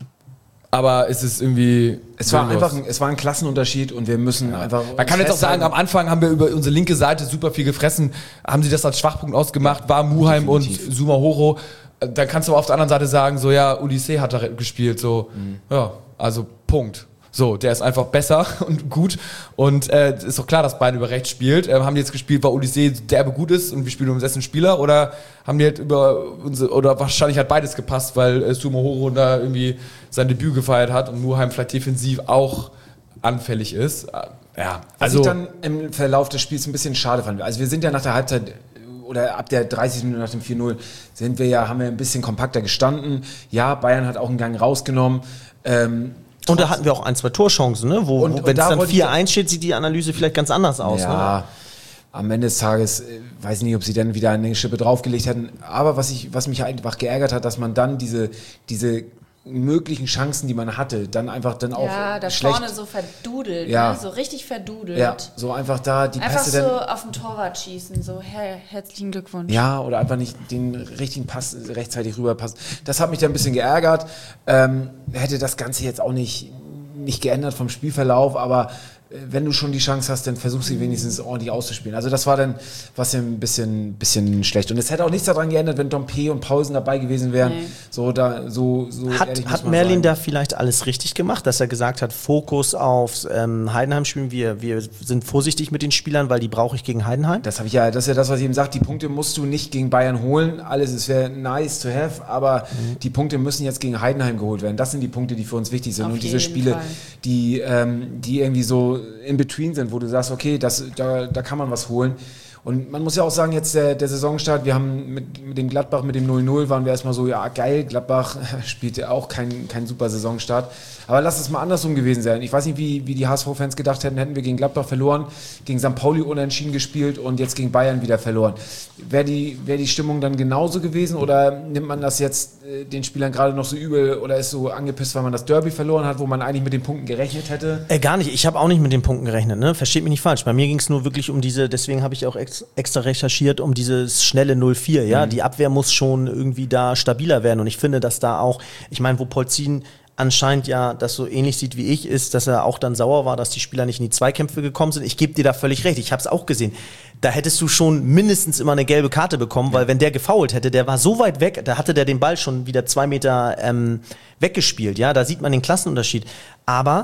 aber es ist irgendwie. Es war einfach ein, es war ein Klassenunterschied und wir müssen ja. einfach. Man kann jetzt auch sagen, am Anfang haben wir über unsere linke Seite super viel gefressen, haben sie das als Schwachpunkt ausgemacht, war Muheim Definitiv. und Sumahoro. Dann kannst du aber auf der anderen Seite sagen, so ja, Odyssee hat da gespielt, so mhm. ja, also Punkt. So, der ist einfach besser und gut und äh, ist doch klar, dass Bayern über rechts spielt. Ähm, haben die jetzt gespielt, weil Odyssee derbe gut ist und wir spielen um sechzehn Spieler oder haben die halt über unsere, oder wahrscheinlich hat beides gepasst, weil äh, Sumahoro da irgendwie sein Debüt gefeiert hat und Muheim vielleicht defensiv auch anfällig ist. Äh, ja, also also was ich dann im Verlauf des Spiels ein bisschen schade fand. Also wir sind ja nach der Halbzeit oder ab der dreißig Minuten nach dem vier null sind wir ja, haben wir ein bisschen kompakter gestanden. Ja, Bayern hat auch einen Gang rausgenommen. Ähm, Und da hatten wir auch ein, zwei Torchancen, ne? Wo, wo wenn es dann vier eins steht, sieht die Analyse vielleicht ganz anders aus. Ja, ne? Am Ende des Tages äh, weiß ich nicht, ob sie dann wieder eine Schippe draufgelegt hätten. Aber was, ich, was mich einfach geärgert hat, dass man dann diese, diese möglichen Chancen, die man hatte, dann einfach dann auch ja, da schlecht... vorne so verdudelt, ja. ne? So richtig verdudelt. Ja, so einfach da die einfach Pässe so dann... auf den Torwart schießen, so her, herzlichen Glückwunsch. Ja, oder einfach nicht den richtigen Pass rechtzeitig rüberpassen. Das hat mich dann ein bisschen geärgert. Ähm, hätte das Ganze jetzt auch nicht... nicht geändert vom Spielverlauf, aber wenn du schon die Chance hast, dann versuch sie wenigstens ordentlich auszuspielen. Also das war dann was ja ein bisschen, bisschen schlecht. Und es hätte auch nichts daran geändert, wenn Dompe und Pausen dabei gewesen wären. Nee. So, da, so, so hat hat Merlin da vielleicht alles richtig gemacht, dass er gesagt hat, Fokus aufs ähm, Heidenheim-Spielen, wir, wir sind vorsichtig mit den Spielern, weil die brauche ich gegen Heidenheim? Das habe ich ja, das ist ja das, was ich eben sage, die Punkte musst du nicht gegen Bayern holen. Alles, es wäre nice to have, aber mhm. die Punkte müssen jetzt gegen Heidenheim geholt werden. Das sind die Punkte, die für uns wichtig sind. Auf und diese Spiele, Fall. die, ähm, die irgendwie so in between sind, wo du sagst, okay, das, da, da kann man was holen. Und man muss ja auch sagen, jetzt der, der Saisonstart, wir haben mit, mit dem Gladbach, mit dem null null, waren wir erstmal so, ja geil, Gladbach spielt ja auch keinen kein super Saisonstart. Aber lass es mal andersrum gewesen sein. Ich weiß nicht, wie, wie die H S V-Fans gedacht hätten, hätten wir gegen Gladbach verloren, gegen Sankt Pauli unentschieden gespielt und jetzt gegen Bayern wieder verloren. Wäre die, wär die Stimmung dann genauso gewesen oder nimmt man das jetzt äh, den Spielern gerade noch so übel oder ist so angepisst, weil man das Derby verloren hat, wo man eigentlich mit den Punkten gerechnet hätte? Äh, gar nicht. Ich habe auch nicht mit den Punkten gerechnet. Ne? Versteht mich nicht falsch. Bei mir ging es nur wirklich um diese, deswegen habe ich auch ex, extra recherchiert, um dieses schnelle null vier. Ja? Mhm. Die Abwehr muss schon irgendwie da stabiler werden und ich finde, dass da auch, ich meine, wo Polzin anscheinend ja das so ähnlich sieht wie ich, ist, dass er auch dann sauer war, dass die Spieler nicht in die Zweikämpfe gekommen sind. Ich gebe dir da völlig recht, ich habe es auch gesehen. Da hättest du schon mindestens immer eine gelbe Karte bekommen, weil wenn der gefoult hätte, der war so weit weg, da hatte der den Ball schon wieder zwei Meter ähm, weggespielt. Ja, da sieht man den Klassenunterschied. Aber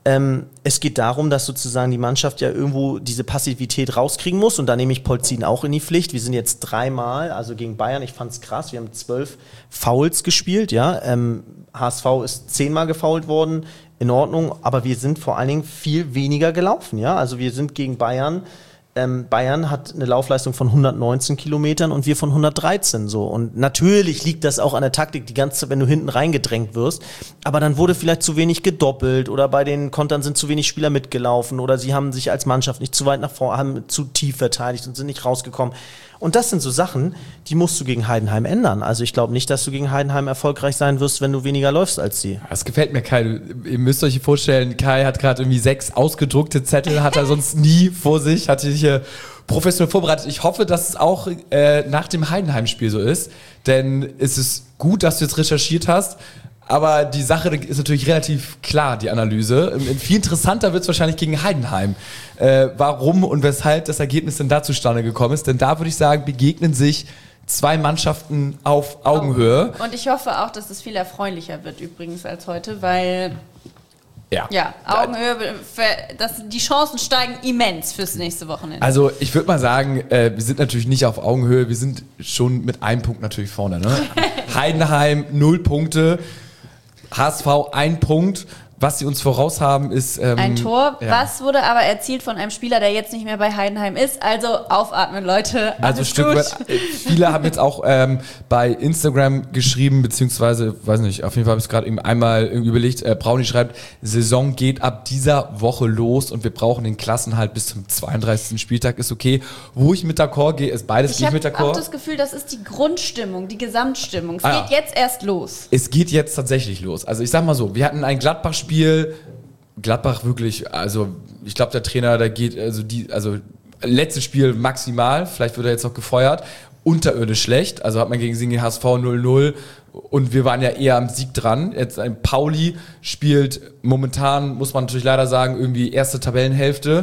Ähm, es geht darum, dass sozusagen die Mannschaft ja irgendwo diese Passivität rauskriegen muss und da nehme ich Polzin auch in die Pflicht. Wir sind jetzt dreimal, also gegen Bayern, ich fand's krass, wir haben zwölf Fouls gespielt, ja. Ähm, H S V ist zehnmal gefoult worden, in Ordnung, aber wir sind vor allen Dingen viel weniger gelaufen, ja. Also wir sind gegen Bayern, ähm, Bayern hat eine Laufleistung von hundertneunzehn Kilometern und wir von hundertdreizehn, so. Und natürlich liegt das auch an der Taktik, die ganze Zeit, wenn du hinten reingedrängt wirst, aber dann wurde vielleicht zu wenig gedoppelt oder bei den Kontern sind zu wenig Spieler mitgelaufen oder sie haben sich als Mannschaft nicht zu weit nach vorne, haben zu tief verteidigt und sind nicht rausgekommen. Und das sind so Sachen, die musst du gegen Heidenheim ändern. Also ich glaube nicht, dass du gegen Heidenheim erfolgreich sein wirst, wenn du weniger läufst als sie. Das gefällt mir, Kai. Ihr müsst euch vorstellen, Kai hat gerade irgendwie sechs ausgedruckte Zettel, hat er sonst nie vor sich, hat sich hier professionell vorbereitet. Ich hoffe, dass es auch äh, nach dem Heidenheim-Spiel so ist, denn es ist gut, dass du jetzt recherchiert hast. Aber die Sache ist natürlich relativ klar, die Analyse. Viel interessanter wird es wahrscheinlich gegen Heidenheim. Äh, warum und weshalb das Ergebnis denn da zustande gekommen ist. Denn da würde ich sagen, begegnen sich zwei Mannschaften auf Augenhöhe. Und ich hoffe auch, dass es viel erfreulicher wird übrigens als heute, weil ja, ja Augenhöhe, das, die Chancen steigen immens fürs nächste Wochenende. Also ich würde mal sagen, äh, wir sind natürlich nicht auf Augenhöhe, wir sind schon mit einem Punkt natürlich vorne. Ne? Heidenheim, null Punkte. H S V ein Punkt. Was sie uns voraus haben, ist ähm, ein Tor. Ja. Was wurde aber erzielt von einem Spieler, der jetzt nicht mehr bei Heidenheim ist? Also aufatmen, Leute. Also Alles Stück gut. weit, viele haben jetzt auch ähm, bei Instagram geschrieben, beziehungsweise, weiß nicht, auf jeden Fall habe ich es gerade eben einmal irgendwie überlegt, äh, Brauni schreibt, Saison geht ab dieser Woche los und wir brauchen den Klassenhalt bis zum zweiunddreißigsten Spieltag, ist okay. Wo ich mit d'accord gehe, ist beides Ich gehe ich mit habe d'accord. auch das Gefühl, das ist die Grundstimmung, die Gesamtstimmung. Es Ah, geht ja. jetzt erst los. Es geht jetzt tatsächlich los. Also ich sag mal so, wir hatten ein Gladbach-Spiel, Gladbach wirklich, also ich glaube der Trainer, der geht, also die, also letztes Spiel maximal, vielleicht wird er jetzt noch gefeuert, unterirdisch schlecht, also hat man gegen Singen H S V null null und wir waren ja eher am Sieg dran. Jetzt ein Pauli spielt momentan, muss man natürlich leider sagen, irgendwie erste Tabellenhälfte.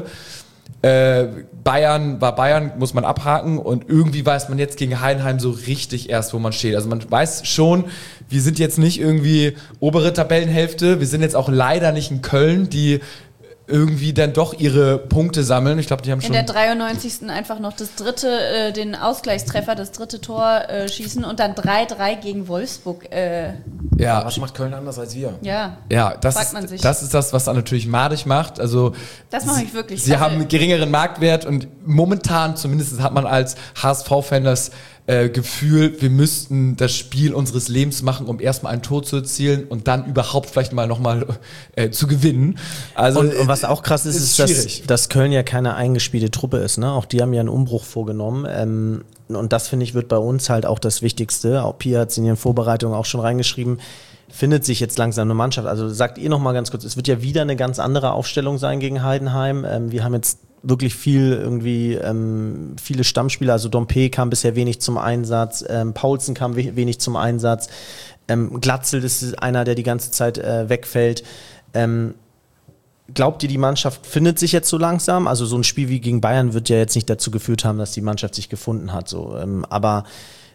Äh, Bayern war Bayern, muss man abhaken und irgendwie weiß man jetzt gegen Heidenheim so richtig erst, wo man steht. Also man weiß schon, wir sind jetzt nicht irgendwie obere Tabellenhälfte, wir sind jetzt auch leider nicht in Köln, die irgendwie dann doch ihre Punkte sammeln. Ich glaube, die haben In schon... der dreiundneunzigsten einfach noch das dritte, äh, den Ausgleichstreffer, das dritte Tor äh, schießen und dann drei drei gegen Wolfsburg. Äh, ja, Was macht Köln anders als wir? ja. ja, das fragt man sich. ist, das ist das, was dann natürlich madig macht. Also Das mache sie- ich wirklich. Sie Also- haben einen geringeren Marktwert und momentan zumindest hat man als H S V-Fan das äh, Gefühl, wir müssten das Spiel unseres Lebens machen, um erstmal ein Tor zu erzielen und dann überhaupt vielleicht mal nochmal äh, zu gewinnen. Also Und, und was auch krass ist, ist, ist dass, schwierig. dass Köln ja keine eingespielte Truppe ist. Ne? Auch die haben ja einen Umbruch vorgenommen. Ähm, und das, finde ich, wird bei uns halt auch das Wichtigste. Auch Pia hat es in ihren Vorbereitungen auch schon reingeschrieben. Findet sich jetzt langsam eine Mannschaft. Also sagt ihr noch mal ganz kurz, es wird ja wieder eine ganz andere Aufstellung sein gegen Heidenheim. Ähm, wir haben jetzt wirklich viel irgendwie, ähm, viele Stammspieler, also Dompe kam bisher wenig zum Einsatz, ähm, Paulsen kam we- wenig zum Einsatz, ähm, Glatzel ist einer, der die ganze Zeit äh, wegfällt. Ähm, Glaubt ihr, die Mannschaft findet sich jetzt so langsam? Also so ein Spiel wie gegen Bayern wird ja jetzt nicht dazu geführt haben, dass die Mannschaft sich gefunden hat. So. Ähm, aber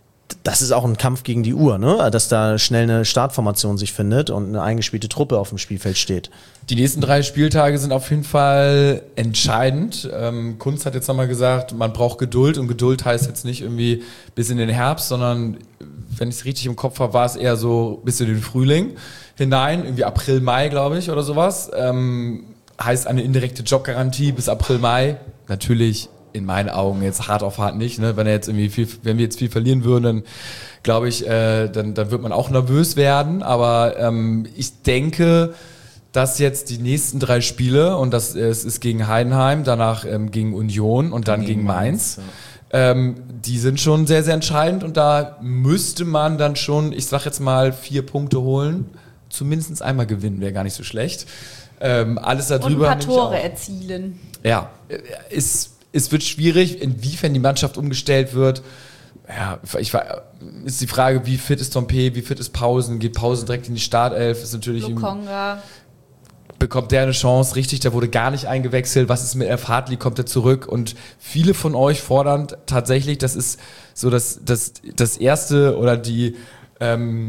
das ist auch ein Kampf gegen die Uhr, ne? Dass da schnell eine Startformation sich findet und eine eingespielte Truppe auf dem Spielfeld steht. Die nächsten drei Spieltage sind auf jeden Fall entscheidend. Ähm, Kunz hat jetzt nochmal gesagt, man braucht Geduld und Geduld heißt jetzt nicht irgendwie bis in den Herbst, sondern wenn ich es richtig im Kopf habe, war es eher so bis in den Frühling hinein, irgendwie April, Mai, glaube ich, oder sowas. Ähm, heißt eine indirekte Jobgarantie bis April, Mai. Natürlich in meinen Augen jetzt hart auf hart nicht. Ne? Wenn er jetzt irgendwie viel, wenn wir jetzt viel verlieren würden, dann glaube ich, äh, dann, dann wird man auch nervös werden. Aber ähm, ich denke, dass jetzt die nächsten drei Spiele, und das äh, es ist gegen Heidenheim, danach ähm, gegen Union und dann gegen, gegen Mainz, Mainz ja. ähm, die sind schon sehr, sehr entscheidend. Und da müsste man dann schon, ich sag jetzt mal, vier Punkte holen. Zumindest einmal gewinnen, wäre gar nicht so schlecht. Ähm, alles darüber. Und ein paar Tore erzielen. Ja, ist... Es wird schwierig, inwiefern die Mannschaft umgestellt wird. Ja, ich war, ist die Frage, wie fit ist Dompe, wie fit ist Pausen? Geht Pausen direkt in die Startelf? Ist natürlich Lukonga. Bekommt der eine Chance? Richtig, der wurde gar nicht eingewechselt. Was ist mit Elf Hartley? Kommt er zurück? Und viele von euch fordern tatsächlich, das ist so das, das, das erste oder die, ähm,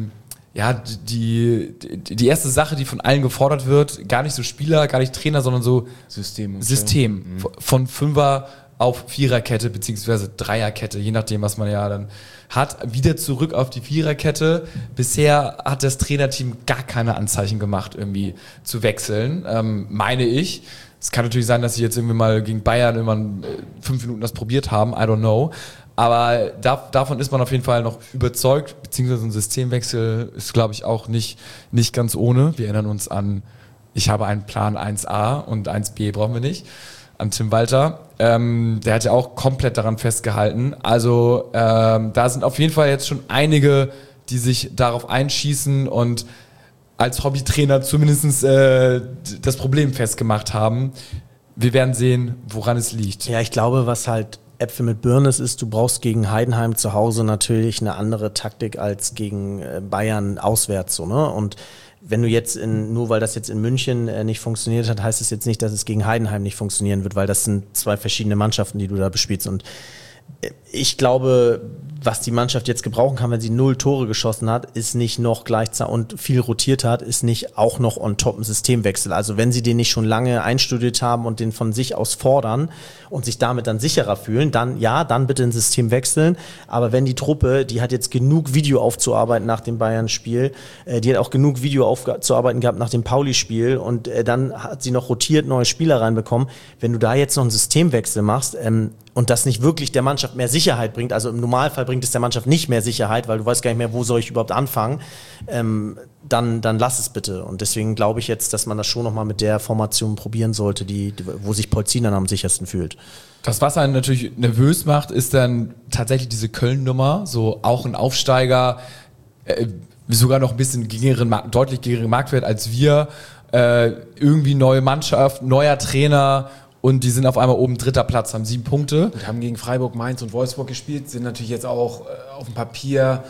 ja, die, die, die erste Sache, die von allen gefordert wird, gar nicht so Spieler, gar nicht Trainer, sondern so System. System. Mhm. Von Fünfer auf Viererkette, beziehungsweise Dreierkette, je nachdem, was man ja dann hat, wieder zurück auf die Viererkette. Bisher hat das Trainerteam gar keine Anzeichen gemacht, irgendwie zu wechseln, ähm, meine ich. Es kann natürlich sein, dass sie jetzt irgendwie mal gegen Bayern irgendwann fünf Minuten das probiert haben, I don't know. Aber da, davon ist man auf jeden Fall noch überzeugt, beziehungsweise ein Systemwechsel ist, glaube ich, auch nicht, nicht ganz ohne. Wir erinnern uns an, ich habe einen Plan eins a und eins b brauchen wir nicht, an Tim Walter. Ähm, der hat ja auch komplett daran festgehalten. Also ähm, da sind auf jeden Fall jetzt schon einige, die sich darauf einschießen und als Hobbytrainer zumindest äh, das Problem festgemacht haben. Wir werden sehen, woran es liegt. Ja, ich glaube, was halt Äpfel mit Birnen ist, du brauchst gegen Heidenheim zu Hause natürlich eine andere Taktik als gegen Bayern auswärts. So, ne? Und wenn du jetzt in, nur weil das jetzt in München äh, nicht funktioniert hat, heißt es jetzt nicht, dass es gegen Heidenheim nicht funktionieren wird, weil das sind zwei verschiedene Mannschaften, die du da bespielst. Und äh, ich glaube, was die Mannschaft jetzt gebrauchen kann, wenn sie null Tore geschossen hat, ist nicht noch gleichzeitig und viel rotiert hat, ist nicht auch noch on top ein Systemwechsel. Also wenn sie den nicht schon lange einstudiert haben und den von sich aus fordern und sich damit dann sicherer fühlen, dann ja, dann bitte ein System wechseln. Aber wenn die Truppe, die hat jetzt genug Video aufzuarbeiten nach dem Bayern-Spiel, äh, die hat auch genug Video aufzuarbeiten gehabt nach dem Pauli-Spiel und äh, dann hat sie noch rotiert neue Spieler reinbekommen. Wenn du da jetzt noch einen Systemwechsel machst, ähm, und das nicht wirklich der Mannschaft mehr Sicherheit bringt, also im Normalfall bringt es der Mannschaft nicht mehr Sicherheit, weil du weißt gar nicht mehr, wo soll ich überhaupt anfangen, ähm, dann, dann lass es bitte. Und deswegen glaube ich jetzt, dass man das schon nochmal mit der Formation probieren sollte, die, die, wo sich Polzin dann am sichersten fühlt. Das, was einen natürlich nervös macht, ist dann tatsächlich diese Köln-Nummer, so auch ein Aufsteiger, äh, sogar noch ein bisschen geringeren, deutlich geringeren Marktwert als wir, äh, irgendwie neue Mannschaft, neuer Trainer. Und die sind auf einmal oben dritter Platz, haben sieben Punkte. Und haben gegen Freiburg, Mainz und Wolfsburg gespielt, sind natürlich jetzt auch äh, auf dem Papier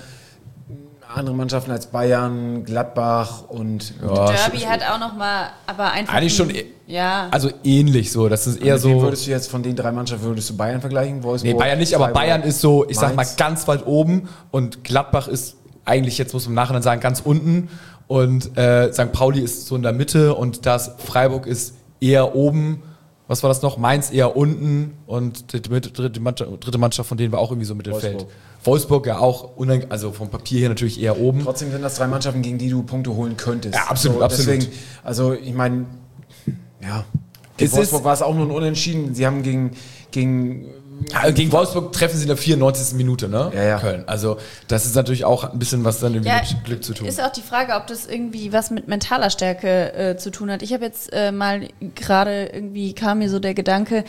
andere Mannschaften als Bayern, Gladbach und Ja, Derby hat auch noch mal, aber einfach Eigentlich schon, ein- ja. also ähnlich so. Das ist eher mit wem so. würdest du jetzt von den drei Mannschaften, würdest du Bayern vergleichen? Wolfsburg, Nee, Bayern nicht, aber Freiburg, Bayern ist so, ich sag mal, Mainz? ganz weit oben und Gladbach ist eigentlich, jetzt muss man nachher dann sagen, ganz unten und äh, Sankt Pauli ist so in der Mitte und das Freiburg ist eher oben. Was war das noch? Mainz eher unten und die dritte Mannschaft, dritte Mannschaft von denen war auch irgendwie so Mittelfeld. Wolfsburg. Wolfsburg ja auch, unang- also vom Papier her natürlich eher oben. Trotzdem sind das drei Mannschaften, gegen die du Punkte holen könntest. Ja, absolut, so, absolut. Deswegen, also ich meine, ja, Es gegen Wolfsburg ist- war es auch nur ein Unentschieden. Sie haben gegen, gegen Ja, gegen Wolfsburg treffen sie in der vierundneunzigsten Minute, ne? Ja, ja. Köln. Also das ist natürlich auch ein bisschen was dann irgendwie Ja, mit Glück zu tun. Ist auch die Frage, ob das irgendwie was mit mentaler Stärke äh, zu tun hat. Ich habe jetzt äh, mal gerade irgendwie kam mir so der Gedanke,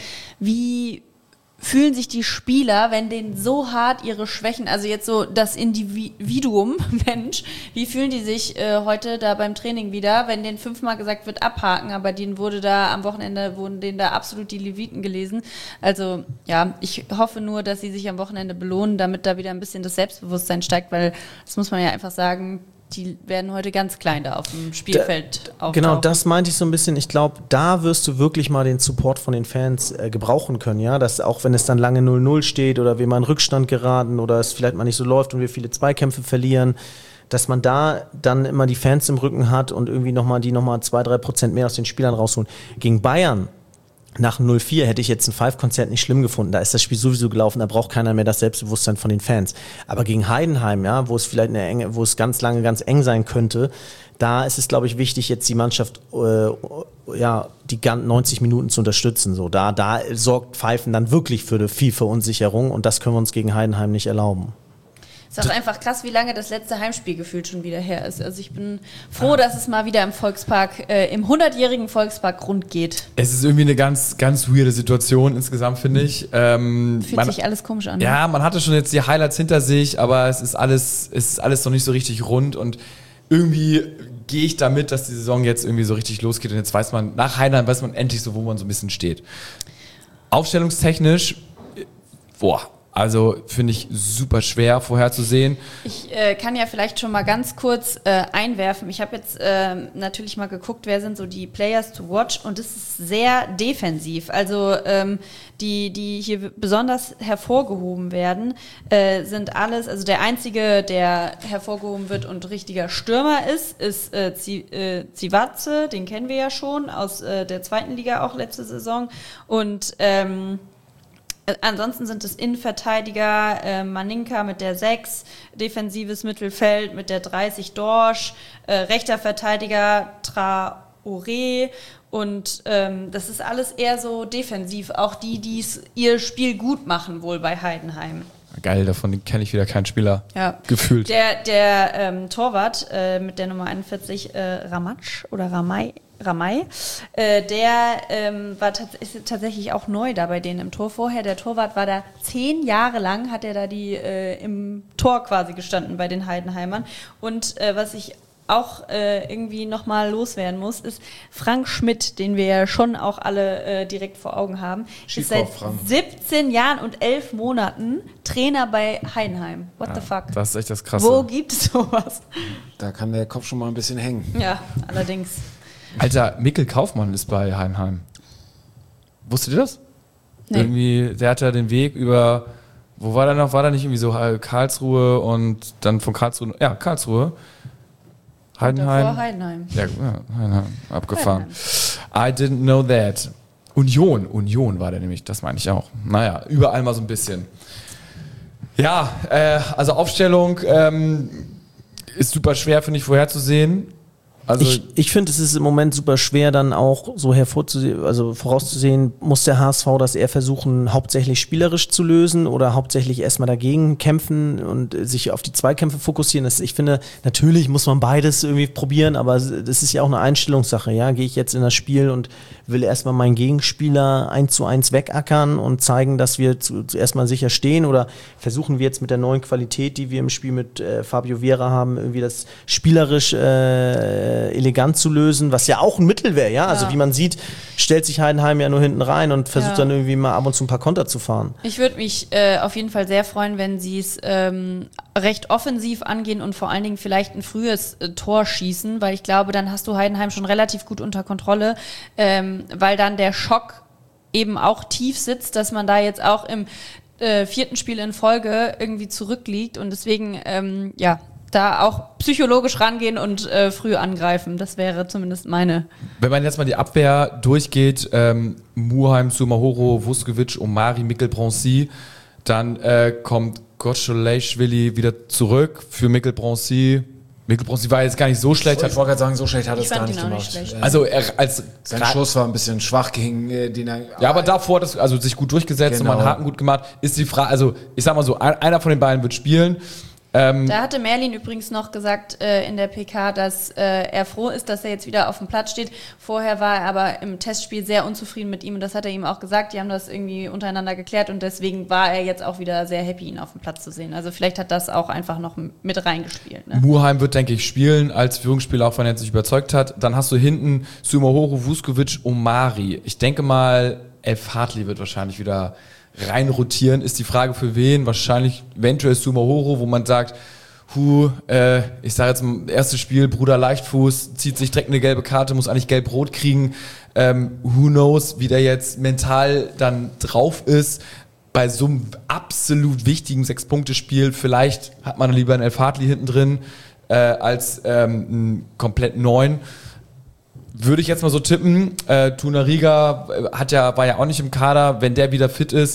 wie fühlen sich die Spieler, wenn denen so hart ihre Schwächen, also jetzt so das Individuum, Mensch, wie fühlen die sich äh, heute da beim Training wieder, wenn denen fünfmal gesagt wird, abhaken, aber denen wurde da am Wochenende, wurden denen da absolut die Leviten gelesen. Also ja, ich hoffe nur, dass sie sich am Wochenende belohnen, damit da wieder ein bisschen das Selbstbewusstsein steigt, weil das muss man ja einfach sagen, die werden heute ganz klein da auf dem Spielfeld Da, auftauchen. genau, das meinte ich so ein bisschen. Ich glaube, da wirst du wirklich mal den Support von den Fans äh, gebrauchen können, ja, dass auch wenn es dann lange null null steht oder wir mal in Rückstand geraten oder es vielleicht mal nicht so läuft und wir viele Zweikämpfe verlieren, dass man da dann immer die Fans im Rücken hat und irgendwie nochmal die nochmal zwei, drei Prozent mehr aus den Spielern rausholen. Gegen Bayern nach null vier hätte ich jetzt ein Five-Konzert nicht schlimm gefunden. Da ist das Spiel sowieso gelaufen, da braucht keiner mehr das Selbstbewusstsein von den Fans. Aber gegen Heidenheim, ja, wo es vielleicht eine enge, wo es ganz lange ganz eng sein könnte, da ist es, glaube ich, wichtig, jetzt die Mannschaft äh, ja, die ganzen neunzig Minuten zu unterstützen. So, da, da sorgt Pfeifen dann wirklich für eine viel Verunsicherung und das können wir uns gegen Heidenheim nicht erlauben. Ist auch einfach krass, wie lange das letzte Heimspiel gefühlt schon wieder her ist. Also ich bin froh, dass es mal wieder im Volkspark, äh, im hundertjährigen Volkspark rund geht. Es ist irgendwie eine ganz, ganz weirde Situation insgesamt, finde ich. Ähm, Fühlt man, sich alles komisch an. ne? ja, man hatte schon jetzt die Highlights hinter sich, aber es ist alles, es ist alles noch nicht so richtig rund und irgendwie gehe ich damit, dass die Saison jetzt irgendwie so richtig losgeht und jetzt weiß man, nach Heidenheim weiß man endlich so, wo man so ein bisschen steht. Aufstellungstechnisch, boah, Also finde ich super schwer vorherzusehen. Ich äh, kann ja vielleicht schon mal ganz kurz äh, einwerfen. Ich habe jetzt äh, natürlich mal geguckt, wer sind so die Players to watch und es ist sehr defensiv. Also ähm, die, die hier besonders hervorgehoben werden, äh, sind alles, also der einzige, der hervorgehoben wird und richtiger Stürmer ist, ist äh, Zivatze, den kennen wir ja schon aus äh, der zweiten Liga auch letzte Saison und ähm, ansonsten sind es Innenverteidiger, äh, Maninka mit der sechs, defensives Mittelfeld mit der dreißig Dorsch, äh, rechter Verteidiger Traoré und ähm, das ist alles eher so defensiv, auch die, die ihr Spiel gut machen wohl bei Heidenheim. Geil, davon kenne ich wieder keinen Spieler. Ja. Gefühlt. Der, der ähm, Torwart äh, mit der Nummer einundvierzig, äh, Ramatsch oder Ramay, Ramay, äh, der ähm, war tats- ist tatsächlich auch neu da bei denen im Tor. Vorher, der Torwart war da zehn Jahre lang, hat er da die äh, im Tor quasi gestanden bei den Heidenheimern. Und äh, was ich auch äh, irgendwie nochmal loswerden muss, ist Frank Schmidt, den wir ja schon auch alle äh, direkt vor Augen haben, ist seit siebzehn Jahren und elf Monaten Trainer bei Heidenheim. What ja, the fuck? Das ist echt das Krasse. Wo gibt es sowas? Da kann der Kopf schon mal ein bisschen hängen. Ja, allerdings. Alter, Mikkel Kaufmann ist bei Heidenheim. Wusstet ihr das? Nee. Irgendwie, der hat ja den Weg über, wo war der noch? War der nicht irgendwie so Karlsruhe und dann von Karlsruhe, ja, Karlsruhe. Heidenheim. Vor Heidenheim. Ja, ja, Heidenheim. Abgefahren. Heidenheim. I didn't know that. Union, Union war der nämlich, das meine ich auch. Naja, überall mal so ein bisschen. Ja, äh, also Aufstellung ähm, ist super schwer, finde ich, vorherzusehen. Also ich ich finde, es ist im Moment super schwer, dann auch so hervorzusehen, also vorauszusehen, muss der H S V das eher versuchen, hauptsächlich spielerisch zu lösen oder hauptsächlich erstmal dagegen kämpfen und sich auf die Zweikämpfe fokussieren. Das, ich finde, natürlich muss man beides irgendwie probieren, aber das ist ja auch eine Einstellungssache. Ja? Gehe ich jetzt in das Spiel und will erstmal meinen Gegenspieler eins zu eins wegackern und zeigen, dass wir zuerst mal sicher stehen, oder versuchen wir jetzt mit der neuen Qualität, die wir im Spiel mit äh, Fabio Vieira haben, irgendwie das spielerisch äh, elegant zu lösen, was ja auch ein Mittel wäre, ja? Also ja. wie man sieht, stellt sich Heidenheim ja nur hinten rein und versucht ja. dann irgendwie mal ab und zu ein paar Konter zu fahren. Ich würde mich äh, auf jeden Fall sehr freuen, wenn sie es ähm, recht offensiv angehen und vor allen Dingen vielleicht ein frühes äh, Tor schießen, weil ich glaube, dann hast du Heidenheim schon relativ gut unter Kontrolle, ähm, weil dann der Schock eben auch tief sitzt, dass man da jetzt auch im äh, vierten Spiel in Folge irgendwie zurückliegt und deswegen, ähm, ja, da auch psychologisch rangehen und äh, früh angreifen. Das wäre zumindest meine. Wenn man jetzt mal die Abwehr durchgeht, ähm, Muheim, Sumahoro, Vuskovic, Omari, Mikkel Broncy, dann äh, kommt Gotscholejschwili wieder zurück für Mikkel Broncy. Mikkel Broncy war jetzt gar nicht so schlecht. Ich wollte gerade sagen, so schlecht hat er es gar nicht ihn auch gemacht. nicht schlecht. Also er als Sein Schuss war ein bisschen schwach gegen äh, den er... ja, aber davor hat es also sich gut durchgesetzt Genau. und man Haken gut gemacht. Ist die Frage, also ich sag mal so, ein- einer von den beiden wird spielen. Ähm, Da hatte Merlin übrigens noch gesagt äh, in der P K, dass äh, er froh ist, dass er jetzt wieder auf dem Platz steht. Vorher war er aber im Testspiel sehr unzufrieden mit ihm und das hat er ihm auch gesagt. Die haben das irgendwie untereinander geklärt und deswegen war er jetzt auch wieder sehr happy, ihn auf dem Platz zu sehen. Also vielleicht hat das auch einfach noch mit reingespielt. Ne? Muheim wird, denke ich, spielen als Führungsspieler, auch wenn er sich überzeugt hat. Dann hast du hinten Sumahoro, Vuskovic, Omari. Ich denke mal, Elf Hartley wird wahrscheinlich wieder rein rotieren. Ist die Frage für wen? Wahrscheinlich eventuell Sumahoro, wo man sagt, hu, äh, ich sage jetzt im ersten Spiel, Bruder Leichtfuß, zieht sich direkt eine gelbe Karte, muss eigentlich gelb-rot kriegen. Ähm, who knows, wie der jetzt mental dann drauf ist. Bei so einem absolut wichtigen Sechs-Punkte-Spiel, vielleicht hat man lieber einen Elf Hartley hinten drin, äh, als ähm, einen komplett neuen. Würde ich jetzt mal so tippen, äh, Tunariga hat ja, war ja auch nicht im Kader, wenn der wieder fit ist,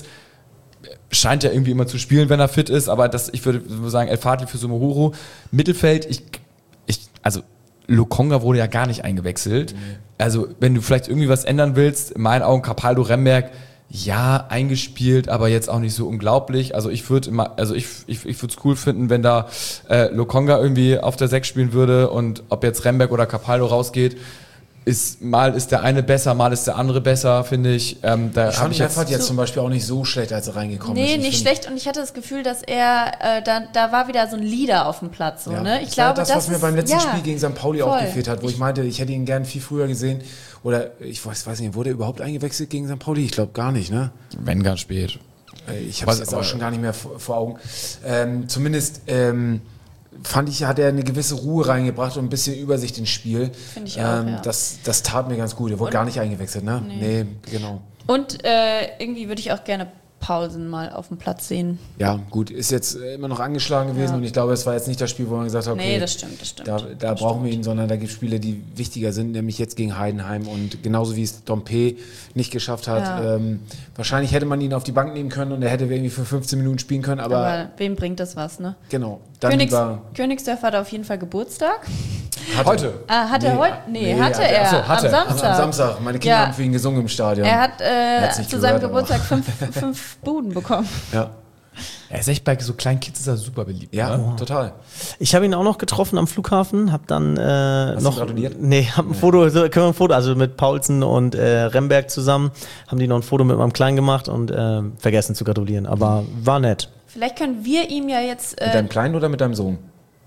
scheint ja irgendwie immer zu spielen, wenn er fit ist, aber das, ich würde sagen, El Fadli für Sumahoro. Mittelfeld, ich, ich, also Lokonga wurde ja gar nicht eingewechselt. Mhm. Also wenn du vielleicht irgendwie was ändern willst, in meinen Augen Capaldo Remberg, ja, eingespielt, aber jetzt auch nicht so unglaublich. Also ich würde immer, also ich, ich, ich würde es cool finden, wenn da äh, Lokonga irgendwie auf der sechs spielen würde und ob jetzt Remberg oder Capaldo rausgeht, ist, mal ist der eine besser, mal ist der andere besser, finde ich. Ähm, da Ich fand ich jetzt, Leffert jetzt zum Beispiel auch nicht so schlecht, als er reingekommen Nee, ist. Ich nicht find, schlecht und ich hatte das Gefühl, dass er, äh, da, da war wieder so ein Leader auf dem Platz. So, Ja. ne? Ich das war glaube, das, das was mir ist, beim letzten ja, Spiel gegen Sankt Pauli auch voll. gefehlt hat, wo ich meinte, ich hätte ihn gern viel früher gesehen. Oder ich weiß, weiß nicht, wurde er überhaupt eingewechselt gegen Sankt Pauli? Ich glaube gar nicht, ne? wenn ganz spät. Ich habe es jetzt auch schon gar nicht mehr vor, vor Augen. Ähm, zumindest ähm, fand ich, hat er eine gewisse Ruhe reingebracht und ein bisschen Übersicht ins Spiel. Finde ich auch, ähm, ja. das, das tat mir ganz gut. Er wurde Und- gar nicht eingewechselt, ne? Nee. Nee, genau. Und äh, irgendwie würde ich auch gerne Paulsen mal auf dem Platz sehen. Ja, gut, ist jetzt äh, immer noch angeschlagen gewesen Ja. und ich glaube, es war jetzt nicht das Spiel, wo man gesagt hat, okay, Nee, das stimmt, das stimmt. da, da Das brauchen wir stimmt. ihn, sondern da gibt es Spiele, die wichtiger sind, nämlich jetzt gegen Heidenheim und genauso wie es Dompe nicht geschafft hat. Ja. Ähm, wahrscheinlich hätte man ihn auf die Bank nehmen können und er hätte irgendwie für fünfzehn Minuten spielen können, aber, Aber wem bringt das was, ne? genau, dann Königs lieber Königsdörf hat auf jeden Fall Geburtstag. hatte. Heute. Ah, hat er Nee, heute? Nee, nee, hatte hatte- er. achso, hatte. Am am, Samstag. am Samstag. Meine Kinder Ja. haben für ihn gesungen im Stadion. Er hat äh, hat's nicht zu seinem gehört, aber- Geburtstag fünf, fünf Buden bekommen. Ja, Er ist echt bei so kleinen Kids ist er super beliebt. ja Ne? total. Ich habe ihn auch noch getroffen am Flughafen, habe dann äh, du noch gratuliert? nee, hab ein Foto, so, können wir ein Foto, also mit Paulsen und äh, Remberg zusammen, haben die noch ein Foto mit meinem Kleinen gemacht und äh, vergessen zu gratulieren, aber war nett. Vielleicht können wir ihm ja jetzt. Mit Äh, deinem Kleinen oder mit deinem Sohn?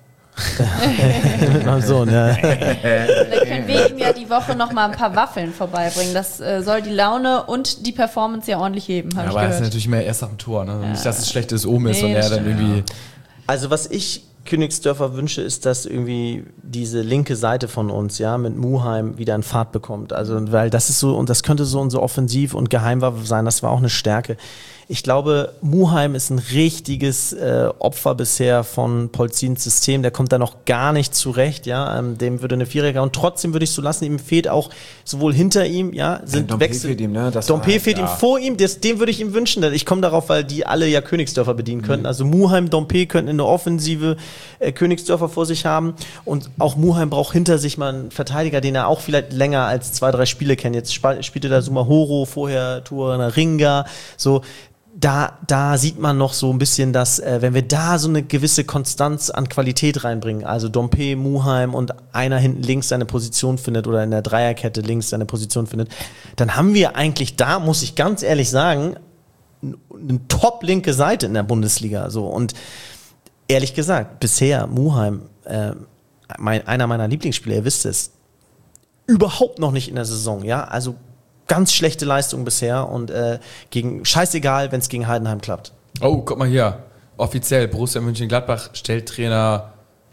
Mit meinem Sohn, ja. vielleicht können wir ihm ja die Woche noch mal ein paar Waffeln vorbeibringen. Das äh, soll die Laune und die Performance ja ordentlich heben, habe Ja, ich aber er ist gehört. natürlich mehr erst am Tor. Ne? Nicht, dass es schlechtes Omen ist, Nee, sondern er das dann stimmt. irgendwie. Also was ich Königsdörfer wünsche, ist, dass irgendwie diese linke Seite von uns, ja, mit Muheim wieder in Fahrt bekommt. Also, weil das ist so, und das könnte so unser Offensiv- und Geheimwaffe sein, das war auch eine Stärke. Ich glaube, Muheim ist ein richtiges äh, Opfer bisher von Polzins System. Der kommt da noch gar nicht zurecht, ja. Ähm, dem würde eine Viererkette und trotzdem würde ich so lassen. Ihm fehlt auch sowohl hinter ihm, ja, sind Dompe Wechsel. fehlt ihm, ne? Das Dompe war- fehlt ja. ihm vor ihm. Das, dem würde ich ihm wünschen. Ich komme darauf, weil die alle ja Königsdörfer bedienen könnten. Also Muheim, Dompe könnten eine offensive äh, Königsdörfer vor sich haben. Und auch Muheim braucht hinter sich mal einen Verteidiger, den er auch vielleicht länger als zwei, drei Spiele kennt. Jetzt sp spielte da Sumahoro, vorher Tuana Ringa, so. Da, da sieht man noch so ein bisschen, dass, äh, wenn wir da so eine gewisse Konstanz an Qualität reinbringen, also Dompe, Muheim und einer hinten links seine Position findet oder in der Dreierkette links seine Position findet, dann haben wir eigentlich da, muss ich ganz ehrlich sagen, n- eine top-linke Seite in der Bundesliga. So. Und ehrlich gesagt, bisher Muheim, äh, mein, einer meiner Lieblingsspieler, ihr wisst es, überhaupt noch nicht in der Saison, ja, also ganz schlechte Leistung bisher und äh, gegen scheißegal, wenn es gegen Heidenheim klappt. Oh, guck mal hier. Offiziell, Borussia Mönchengladbach stellt Trainer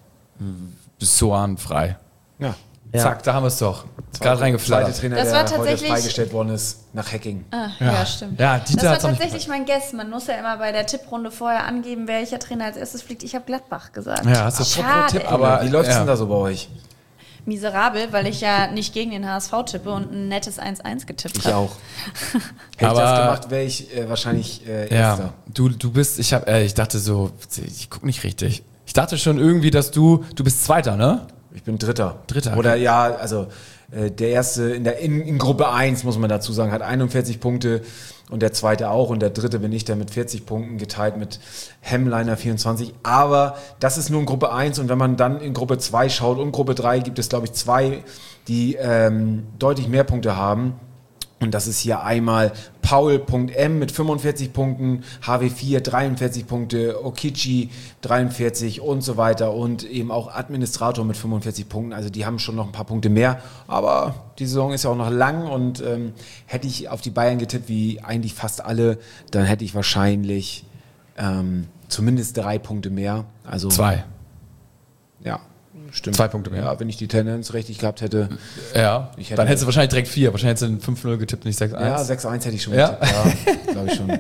Sohan frei. Ja. Ja. Zack, da haben wir es doch. Gerade reingeflattert. Zweite Trainer, Das der war heute tatsächlich- freigestellt worden ist nach Hacking. Ah, ja. stimmt. Ja, Das Dieter war hat's auch nicht tatsächlich mein Guess. Man muss ja immer bei der Tipprunde vorher angeben, welcher Trainer als erstes fliegt. Ich habe Gladbach gesagt. Ja, hast du Schade, Tipp, ey. aber Wie läuft's ja. denn da so bei euch? Miserabel, weil ich ja nicht gegen den H S V tippe und ein nettes eins eins getippt Ich habe. auch. Hätte ich Aber- das gemacht, wäre ich äh, wahrscheinlich äh, Ja, Erster. du, du bist, ich hab, äh, ich dachte so, ich guck nicht richtig. Ich dachte schon irgendwie, dass du, du bist Zweiter, ne? Ich bin Dritter. Dritter, okay. Oder ja, also äh, der Erste in, der, in, in Gruppe eins, muss man dazu sagen, hat einundvierzig Punkte und der Zweite auch und der Dritte bin ich, der mit vierzig Punkten geteilt mit Hemliner vierundzwanzig. Aber das ist nur in Gruppe eins und wenn man dann in Gruppe zwei schaut und Gruppe drei gibt es, glaube ich, zwei, die ähm, deutlich mehr Punkte haben. Und das ist hier einmal Paul.m mit fünfundvierzig Punkten, H W vier dreiundvierzig Punkte, Okichi dreiundvierzig und so weiter und eben auch Administrator mit fünfundvierzig Punkten. Also die haben schon noch ein paar Punkte mehr, aber die Saison ist ja auch noch lang und ähm, hätte ich auf die Bayern getippt, wie eigentlich fast alle, dann hätte ich wahrscheinlich ähm, zumindest drei Punkte mehr. Also Zwei. Ja, stimmt. Zwei Punkte mehr. Ja, wenn ich die Tendenz richtig gehabt hätte. Ja, Ich hätte- dann hättest du wahrscheinlich direkt vier. Wahrscheinlich hättest du fünf null getippt, nicht sechs eins. Ja, sechs eins hätte ich schon Ja? getippt. Ja, glaube ich schon.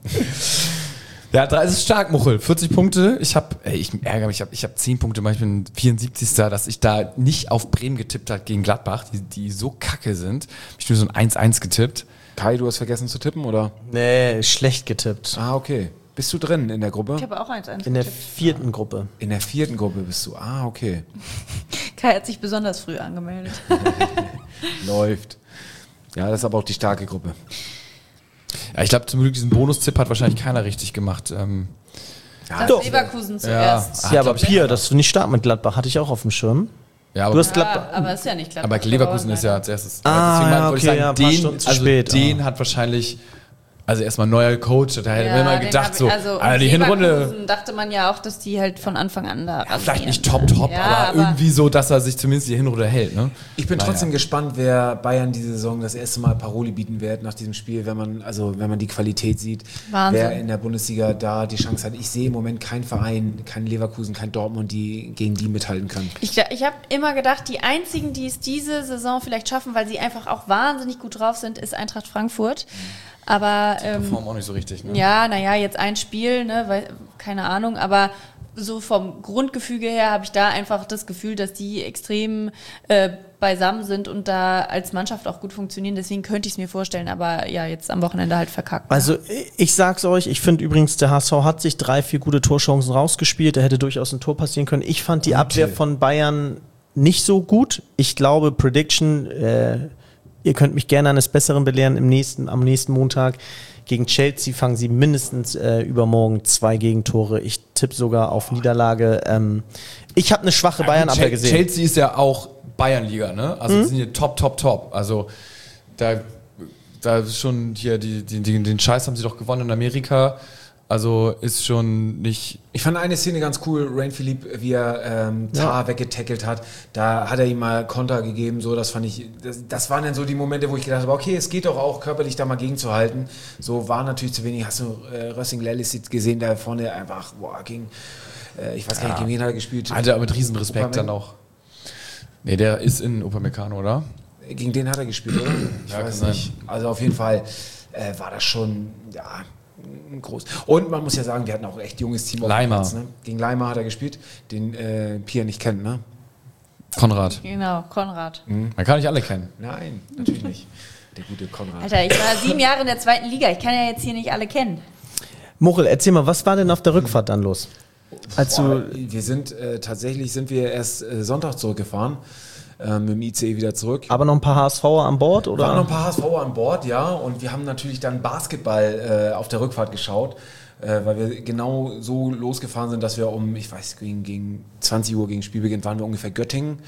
Ja, drei ist stark, Muchel. vierzig Punkte. Ich habe, ich ärgere mich, ich habe ich hab zehn Punkte, ich bin vierundsiebzigster dass ich da nicht auf Bremen getippt habe gegen Gladbach, die, die so kacke sind. Hab ich nur so ein eins eins getippt. Kai, du hast vergessen zu tippen, oder? Nee, schlecht getippt. Ah, okay. Bist du drin in der Gruppe? Ich habe auch eins eins In der getippt. vierten Gruppe. In der vierten Gruppe bist du. Ah, okay. Kai hat sich besonders früh angemeldet. Läuft. Ja, das ist aber auch die starke Gruppe. Ja, ich glaube, zum Glück diesen Bonustipp hat wahrscheinlich keiner richtig gemacht. Ähm, Das Doch. Leverkusen zuerst. Ah, ja, aber glaub ich, Pia, dass du nicht stark mit Gladbach, hatte ich auch auf dem Schirm. ja, aber, Du hast Ja, Gladbach. aber ist ja nicht klar. aber Leverkusen ist ja als erstes. Ah, Deswegen ja, wollte ich okay, ja, ein paar den, Stunden zu also spät. den Ah. hat wahrscheinlich Also erstmal neuer Coach, da hätte Ja, man immer den gedacht, hab ich- so, also, Alter, und die Hinrunde, Leverkusen dachte man ja auch, dass die halt von Anfang an da ja, vielleicht rasieren. nicht top, top, Ja, aber, aber irgendwie so, dass er sich zumindest die Hinrunde hält. Ne? Ich bin Naja. trotzdem gespannt, wer Bayern diese Saison das erste Mal Paroli bieten wird nach diesem Spiel, wenn man, also wenn man die Qualität sieht, Wahnsinn. wer in der Bundesliga da die Chance hat. Ich sehe im Moment keinen Verein, kein Leverkusen, kein Dortmund, die gegen die mithalten kann. Ich, ich habe immer gedacht, die einzigen, die es diese Saison vielleicht schaffen, weil sie einfach auch wahnsinnig gut drauf sind, ist Eintracht Frankfurt. Aber ähm, Performen auch nicht so richtig. Ne? ja, naja, jetzt ein Spiel, ne, weil, keine Ahnung, aber so vom Grundgefüge her habe ich da einfach das Gefühl, dass die extrem äh, beisammen sind und da als Mannschaft auch gut funktionieren. Deswegen könnte ich es mir vorstellen, aber ja, jetzt am Wochenende halt verkackt. Also ich sag's euch, ich finde übrigens, der H S V hat sich drei, vier gute Torchancen rausgespielt. Da hätte durchaus ein Tor passieren können. Ich fand die Abwehr von Bayern nicht so gut. Ich glaube, Prediction, äh, ihr könnt mich gerne eines Besseren belehren im nächsten, am nächsten Montag. Gegen Chelsea fangen sie mindestens äh, übermorgen zwei Gegentore. Ich tippe sogar auf Niederlage. Ähm, ich habe eine schwache Bayern-Abwehr gesehen. Chelsea ist ja auch Bayernliga, ne? Also Mhm. die sind hier top, top, top. Also da, da ist schon hier, die, die, die, den Scheiß haben sie doch gewonnen in Amerika. Also ist schon nicht... Ich fand eine Szene ganz cool, Rain Philippe, wie er ähm, Tar Ja. weggetackelt hat. Da hat er ihm mal Konter gegeben, so, das fand ich, das, das waren dann so die Momente, wo ich gedacht habe, okay, es geht doch auch körperlich da mal gegenzuhalten. So war natürlich zu wenig. Hast du äh, Rössing Lellis gesehen, da vorne einfach, boah, ging, äh, ich weiß gar nicht, gegen wen hat er gespielt? Hat er mit Riesenrespekt dann auch. Nee, der ist in Upamecano, oder? Gegen den hat er gespielt, oder? Ich Ja, weiß kann nicht. Also auf jeden Fall äh, war das schon, ja, groß. Und man muss ja sagen, wir hatten auch ein echt junges Team auf dem Leimer. Platz, ne? Gegen Leimer hat er gespielt, den äh, Pia nicht kennt, ne? Konrad. Genau, Konrad. Man kann nicht alle kennen. Nein, natürlich nicht. Der gute Konrad. Alter, ich war sieben Jahre in der zweiten Liga. Ich kann ja jetzt hier nicht alle kennen. Mochel, erzähl mal, was war denn auf der Rückfahrt dann los? Als Boah, du, wir sind, äh, tatsächlich sind wir erst äh, Sonntag zurückgefahren, äh, mit dem I C E wieder zurück. aber noch ein paar H S V'er an Bord? Oder? Waren noch ein paar H S V'er an Bord, ja, und wir haben natürlich dann Basketball äh, auf der Rückfahrt geschaut, äh, weil wir genau so losgefahren sind, dass wir um, ich weiß, gegen, gegen zwanzig Uhr gegen Spielbeginn waren wir ungefähr Göttingen.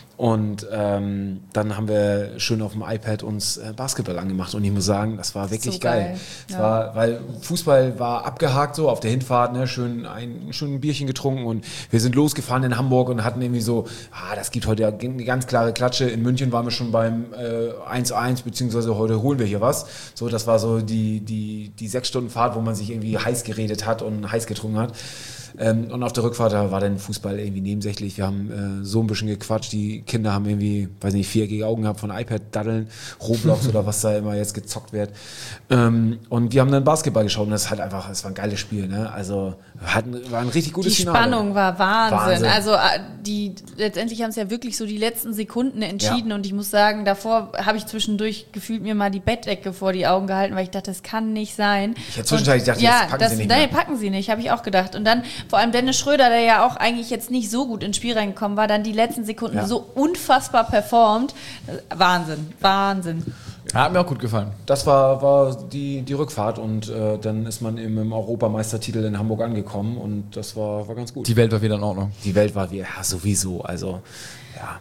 Und ähm, dann haben wir schön auf dem iPad uns äh, Basketball angemacht und ich muss sagen, das war wirklich So geil. geil. Es Ja. war, weil Fußball war abgehakt so auf der Hinfahrt, ne, schön ein, schön ein Bierchen getrunken und wir sind losgefahren in Hamburg und hatten irgendwie so, ah, das gibt heute eine ganz klare Klatsche. In München waren wir schon beim äh, eins eins, beziehungsweise heute holen wir hier was. So, das war so die, die, die sechs Stunden Fahrt, wo man sich irgendwie heiß geredet hat und heiß getrunken hat. Ähm, und auf der Rückfahrt da war dann Fußball irgendwie nebensächlich. Wir haben äh, so ein bisschen gequatscht. Die Kinder haben irgendwie, weiß nicht, viereckige Augen gehabt von iPad-Daddeln, Roblox oder was da immer jetzt gezockt wird. Ähm, und wir haben dann Basketball geschaut und das ist halt einfach, es war ein geiles Spiel. Ne? Also hatten, war ein richtig gutes Die Finale. Spannung war Wahnsinn. Wahnsinn. Also äh, die letztendlich haben es ja wirklich so die letzten Sekunden entschieden Ja. und ich muss sagen, davor habe ich zwischendurch gefühlt mir mal die Bettdecke vor die Augen gehalten, weil ich dachte, das kann nicht sein. Ich hätte zwischenzeitlich gedacht, ja, das packen das, sie nicht nein, mehr. packen sie nicht, habe ich auch gedacht. Und dann vor allem Dennis Schröder, der ja auch eigentlich jetzt nicht so gut ins Spiel reingekommen war, dann die letzten Sekunden Ja. so unfassbar performt. Wahnsinn, Wahnsinn. Hat mir auch gut gefallen. Das war, war die, die Rückfahrt und äh, dann ist man im, im Europameistertitel in Hamburg angekommen und das war, war ganz gut. Die Welt war wieder in Ordnung. Die Welt war wie, ja, sowieso, also, ja.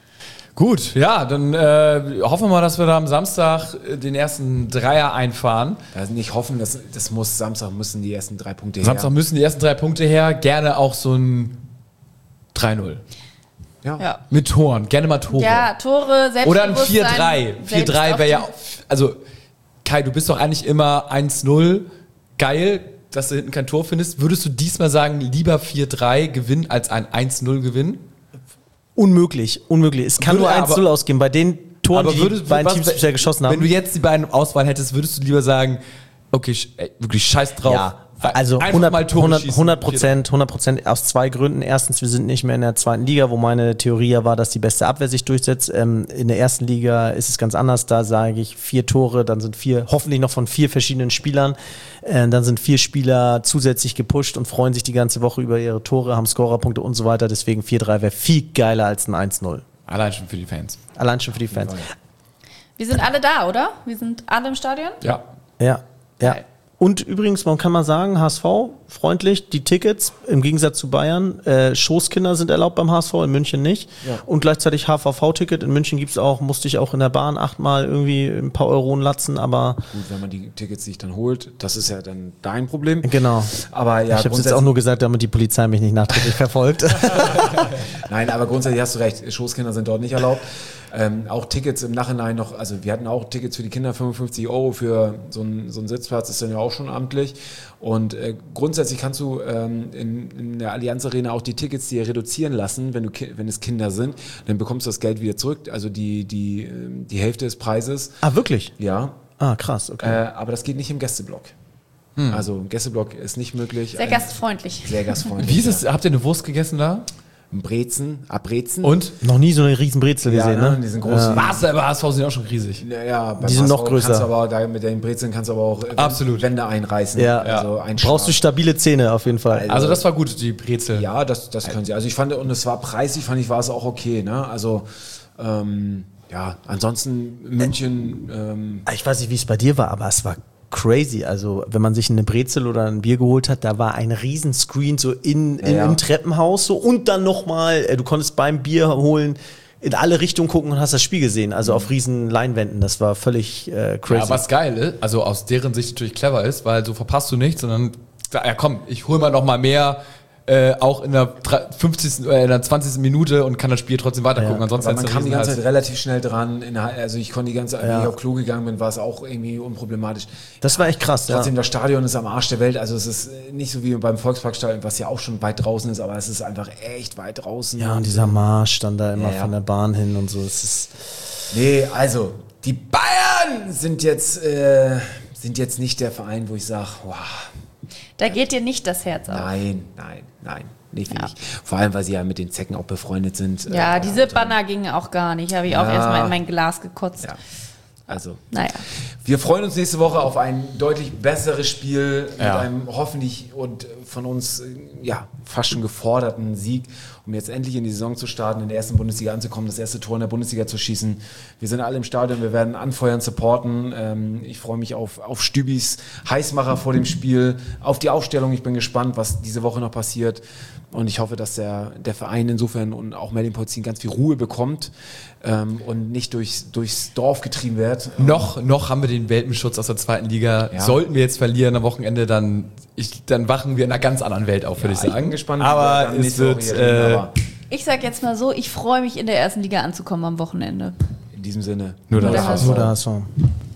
Gut, ja, dann äh, hoffen wir mal, dass wir da am Samstag äh, den ersten Dreier einfahren. Also nicht hoffen, das, das muss, Samstag müssen die ersten drei Punkte Samstag her. müssen die ersten drei Punkte her. Gerne auch so ein drei null. Ja. Ja. Mit Toren, gerne mal Tore. Ja, Tore, Selbstbewusstsein. Oder ein vier drei. vier selbst drei auf wäre ja, die- also Kai, du bist doch eigentlich immer eins null. Geil, dass du hinten kein Tor findest. Würdest du diesmal sagen, lieber vier drei gewinnen als ein eins null gewinnen? Unmöglich, unmöglich. Es kann Würde- nur eins null aber- ausgehen. Bei den Toren, die würdest- die beiden was- Teams bisher geschossen haben. Wenn du jetzt die beiden Auswahl hättest, würdest du lieber sagen, okay, sch- ey, wirklich scheiß drauf. Ja, also Einfach hundert, mal Tore hundert, schießen. hundert Prozent, hundert Prozent aus zwei Gründen. Erstens, wir sind nicht mehr in der zweiten Liga, wo meine Theorie ja war, dass die beste Abwehr sich durchsetzt. Ähm, in der ersten Liga ist es ganz anders. Da sage ich vier Tore, dann sind vier, hoffentlich noch von vier verschiedenen Spielern. Äh, dann sind vier Spieler zusätzlich gepusht und freuen sich die ganze Woche über ihre Tore, haben Scorerpunkte und so weiter. Deswegen vier drei wäre viel geiler als ein eins null. Allein schon für die Fans. Allein schon für die Fans. Wir sind alle da, oder? Wir sind alle im Stadion? Ja. Ja, ja. Geil. Und übrigens, man kann mal sagen, H S V freundlich, die Tickets, im Gegensatz zu Bayern. Äh, Schoßkinder sind erlaubt beim H S V, in München nicht. Ja. Und gleichzeitig H V V-Ticket. In München gibt's auch, musste ich auch in der Bahn achtmal irgendwie ein paar Euronen latzen, aber... Gut, wenn man die Tickets sich dann holt, das ist ja dann dein Problem. Genau. Aber ja, ich habe jetzt auch nur gesagt, damit die Polizei mich nicht nachträglich verfolgt. Nein, aber grundsätzlich hast du recht, Schoßkinder sind dort nicht erlaubt. Ähm, auch Tickets im Nachhinein noch, also wir hatten auch Tickets für die Kinder, fünfundfünfzig Euro für so einen so einen Sitzplatz, ist dann ja auch schon amtlich. Und äh, grundsätzlich kannst du ähm, in, in der Allianz Arena auch die Tickets dir reduzieren lassen, wenn du ki- wenn es Kinder sind, dann bekommst du das Geld wieder zurück, also die, die, ähm, die Hälfte des Preises. Ah, wirklich? Ja, Ah, krass, okay. äh, aber das geht nicht im Gästeblock. Also im Gästeblock ist nicht möglich. Sehr Ein- gastfreundlich. Sehr gastfreundlich. Wie ist es, habt ihr eine Wurst gegessen da? Ein Brezen, Abrezen. Und? Noch nie so eine riesen Brezel ja, gesehen, ne? ne? Die sind groß. Was, aber H S V sind auch schon riesig. Ja, ja, beim Die sind noch H S V größer. Kannst du aber, da mit den Brezeln kannst du aber auch äh, Absolut. Wände einreißen. Ja. Also ein Brauchst du stabile Zähne auf jeden Fall. Also das war gut, die Brezel. Ja, das, das können sie. Also ich fand, und es war preisig, fand ich, war es auch okay. Ne? Also, ähm, ja, ansonsten München, ähm, Ich weiß nicht, wie es bei dir war, aber es war crazy. Also, wenn man sich eine Brezel oder ein Bier geholt hat, da war ein riesen Screen so in, in Ja. im Treppenhaus so und dann nochmal, du konntest beim Bier holen in alle Richtungen gucken und hast das Spiel gesehen. Also auf riesen Leinwänden. Das war völlig äh, crazy. Ja, was geil ist, also aus deren Sicht natürlich clever ist, weil so verpasst du nichts, sondern, ja komm, ich hol mal noch mal mehr, äh, auch in der fünfzigsten oder in der zwanzigsten Minute und kann das Spiel trotzdem weitergucken. Ja. Ansonsten aber man hat's kam die ganze Riesenhals. Zeit relativ schnell dran. In der, also ich konnte die ganze Zeit, Ja. wenn ich auf Klo gegangen bin, war es auch irgendwie unproblematisch. Das war echt krass, ja. Trotzdem, das Stadion ist am Arsch der Welt. Also es ist nicht so wie beim Volksparkstadion, was ja auch schon weit draußen ist, aber es ist einfach echt weit draußen. Ja, und dieser Marsch dann da immer Ja, ja. von der Bahn hin und so. Es ist Nee, also die Bayern sind jetzt, äh, sind jetzt nicht der Verein, wo ich sage, wow, Da geht dir nicht das Herz auf. nein, nein, nein. Nee, finde Ja. ich. Vor allem, weil sie ja mit den Zecken auch befreundet sind. Ja, Äh, diese und, Banner gingen auch gar nicht. Habe ich auch Ja. erstmal in mein Glas gekotzt. Ja, also. Naja. Wir freuen uns nächste Woche auf ein deutlich besseres Spiel mit Ja. einem hoffentlich und von uns äh, ja, fast schon geforderten Sieg, um jetzt endlich in die Saison zu starten, in der ersten Bundesliga anzukommen, das erste Tor in der Bundesliga zu schießen. Wir sind alle im Stadion, wir werden anfeuern, supporten. Ähm, ich freue mich auf, auf Stübis Heißmacher vor dem Spiel, auf die Aufstellung. Ich bin gespannt, was diese Woche noch passiert. Und ich hoffe, dass der, der Verein insofern und auch Merlin Polzin ganz viel Ruhe bekommt ähm, und nicht durchs, durchs Dorf getrieben wird. Noch, noch haben wir den Welpenschutz aus der zweiten Liga. Ja. Sollten wir jetzt verlieren am Wochenende, dann, ich, dann wachen wir in einer ganz anderen Welt auf, würde ich Ich sagen. bin gespannt, wie wir aber dann es nächste Woche wird, hier reden, äh, aber Ich sag jetzt mal so, ich freue mich in der ersten Liga anzukommen am Wochenende. in diesem Sinne. nur Nur das. der H S V. so da so.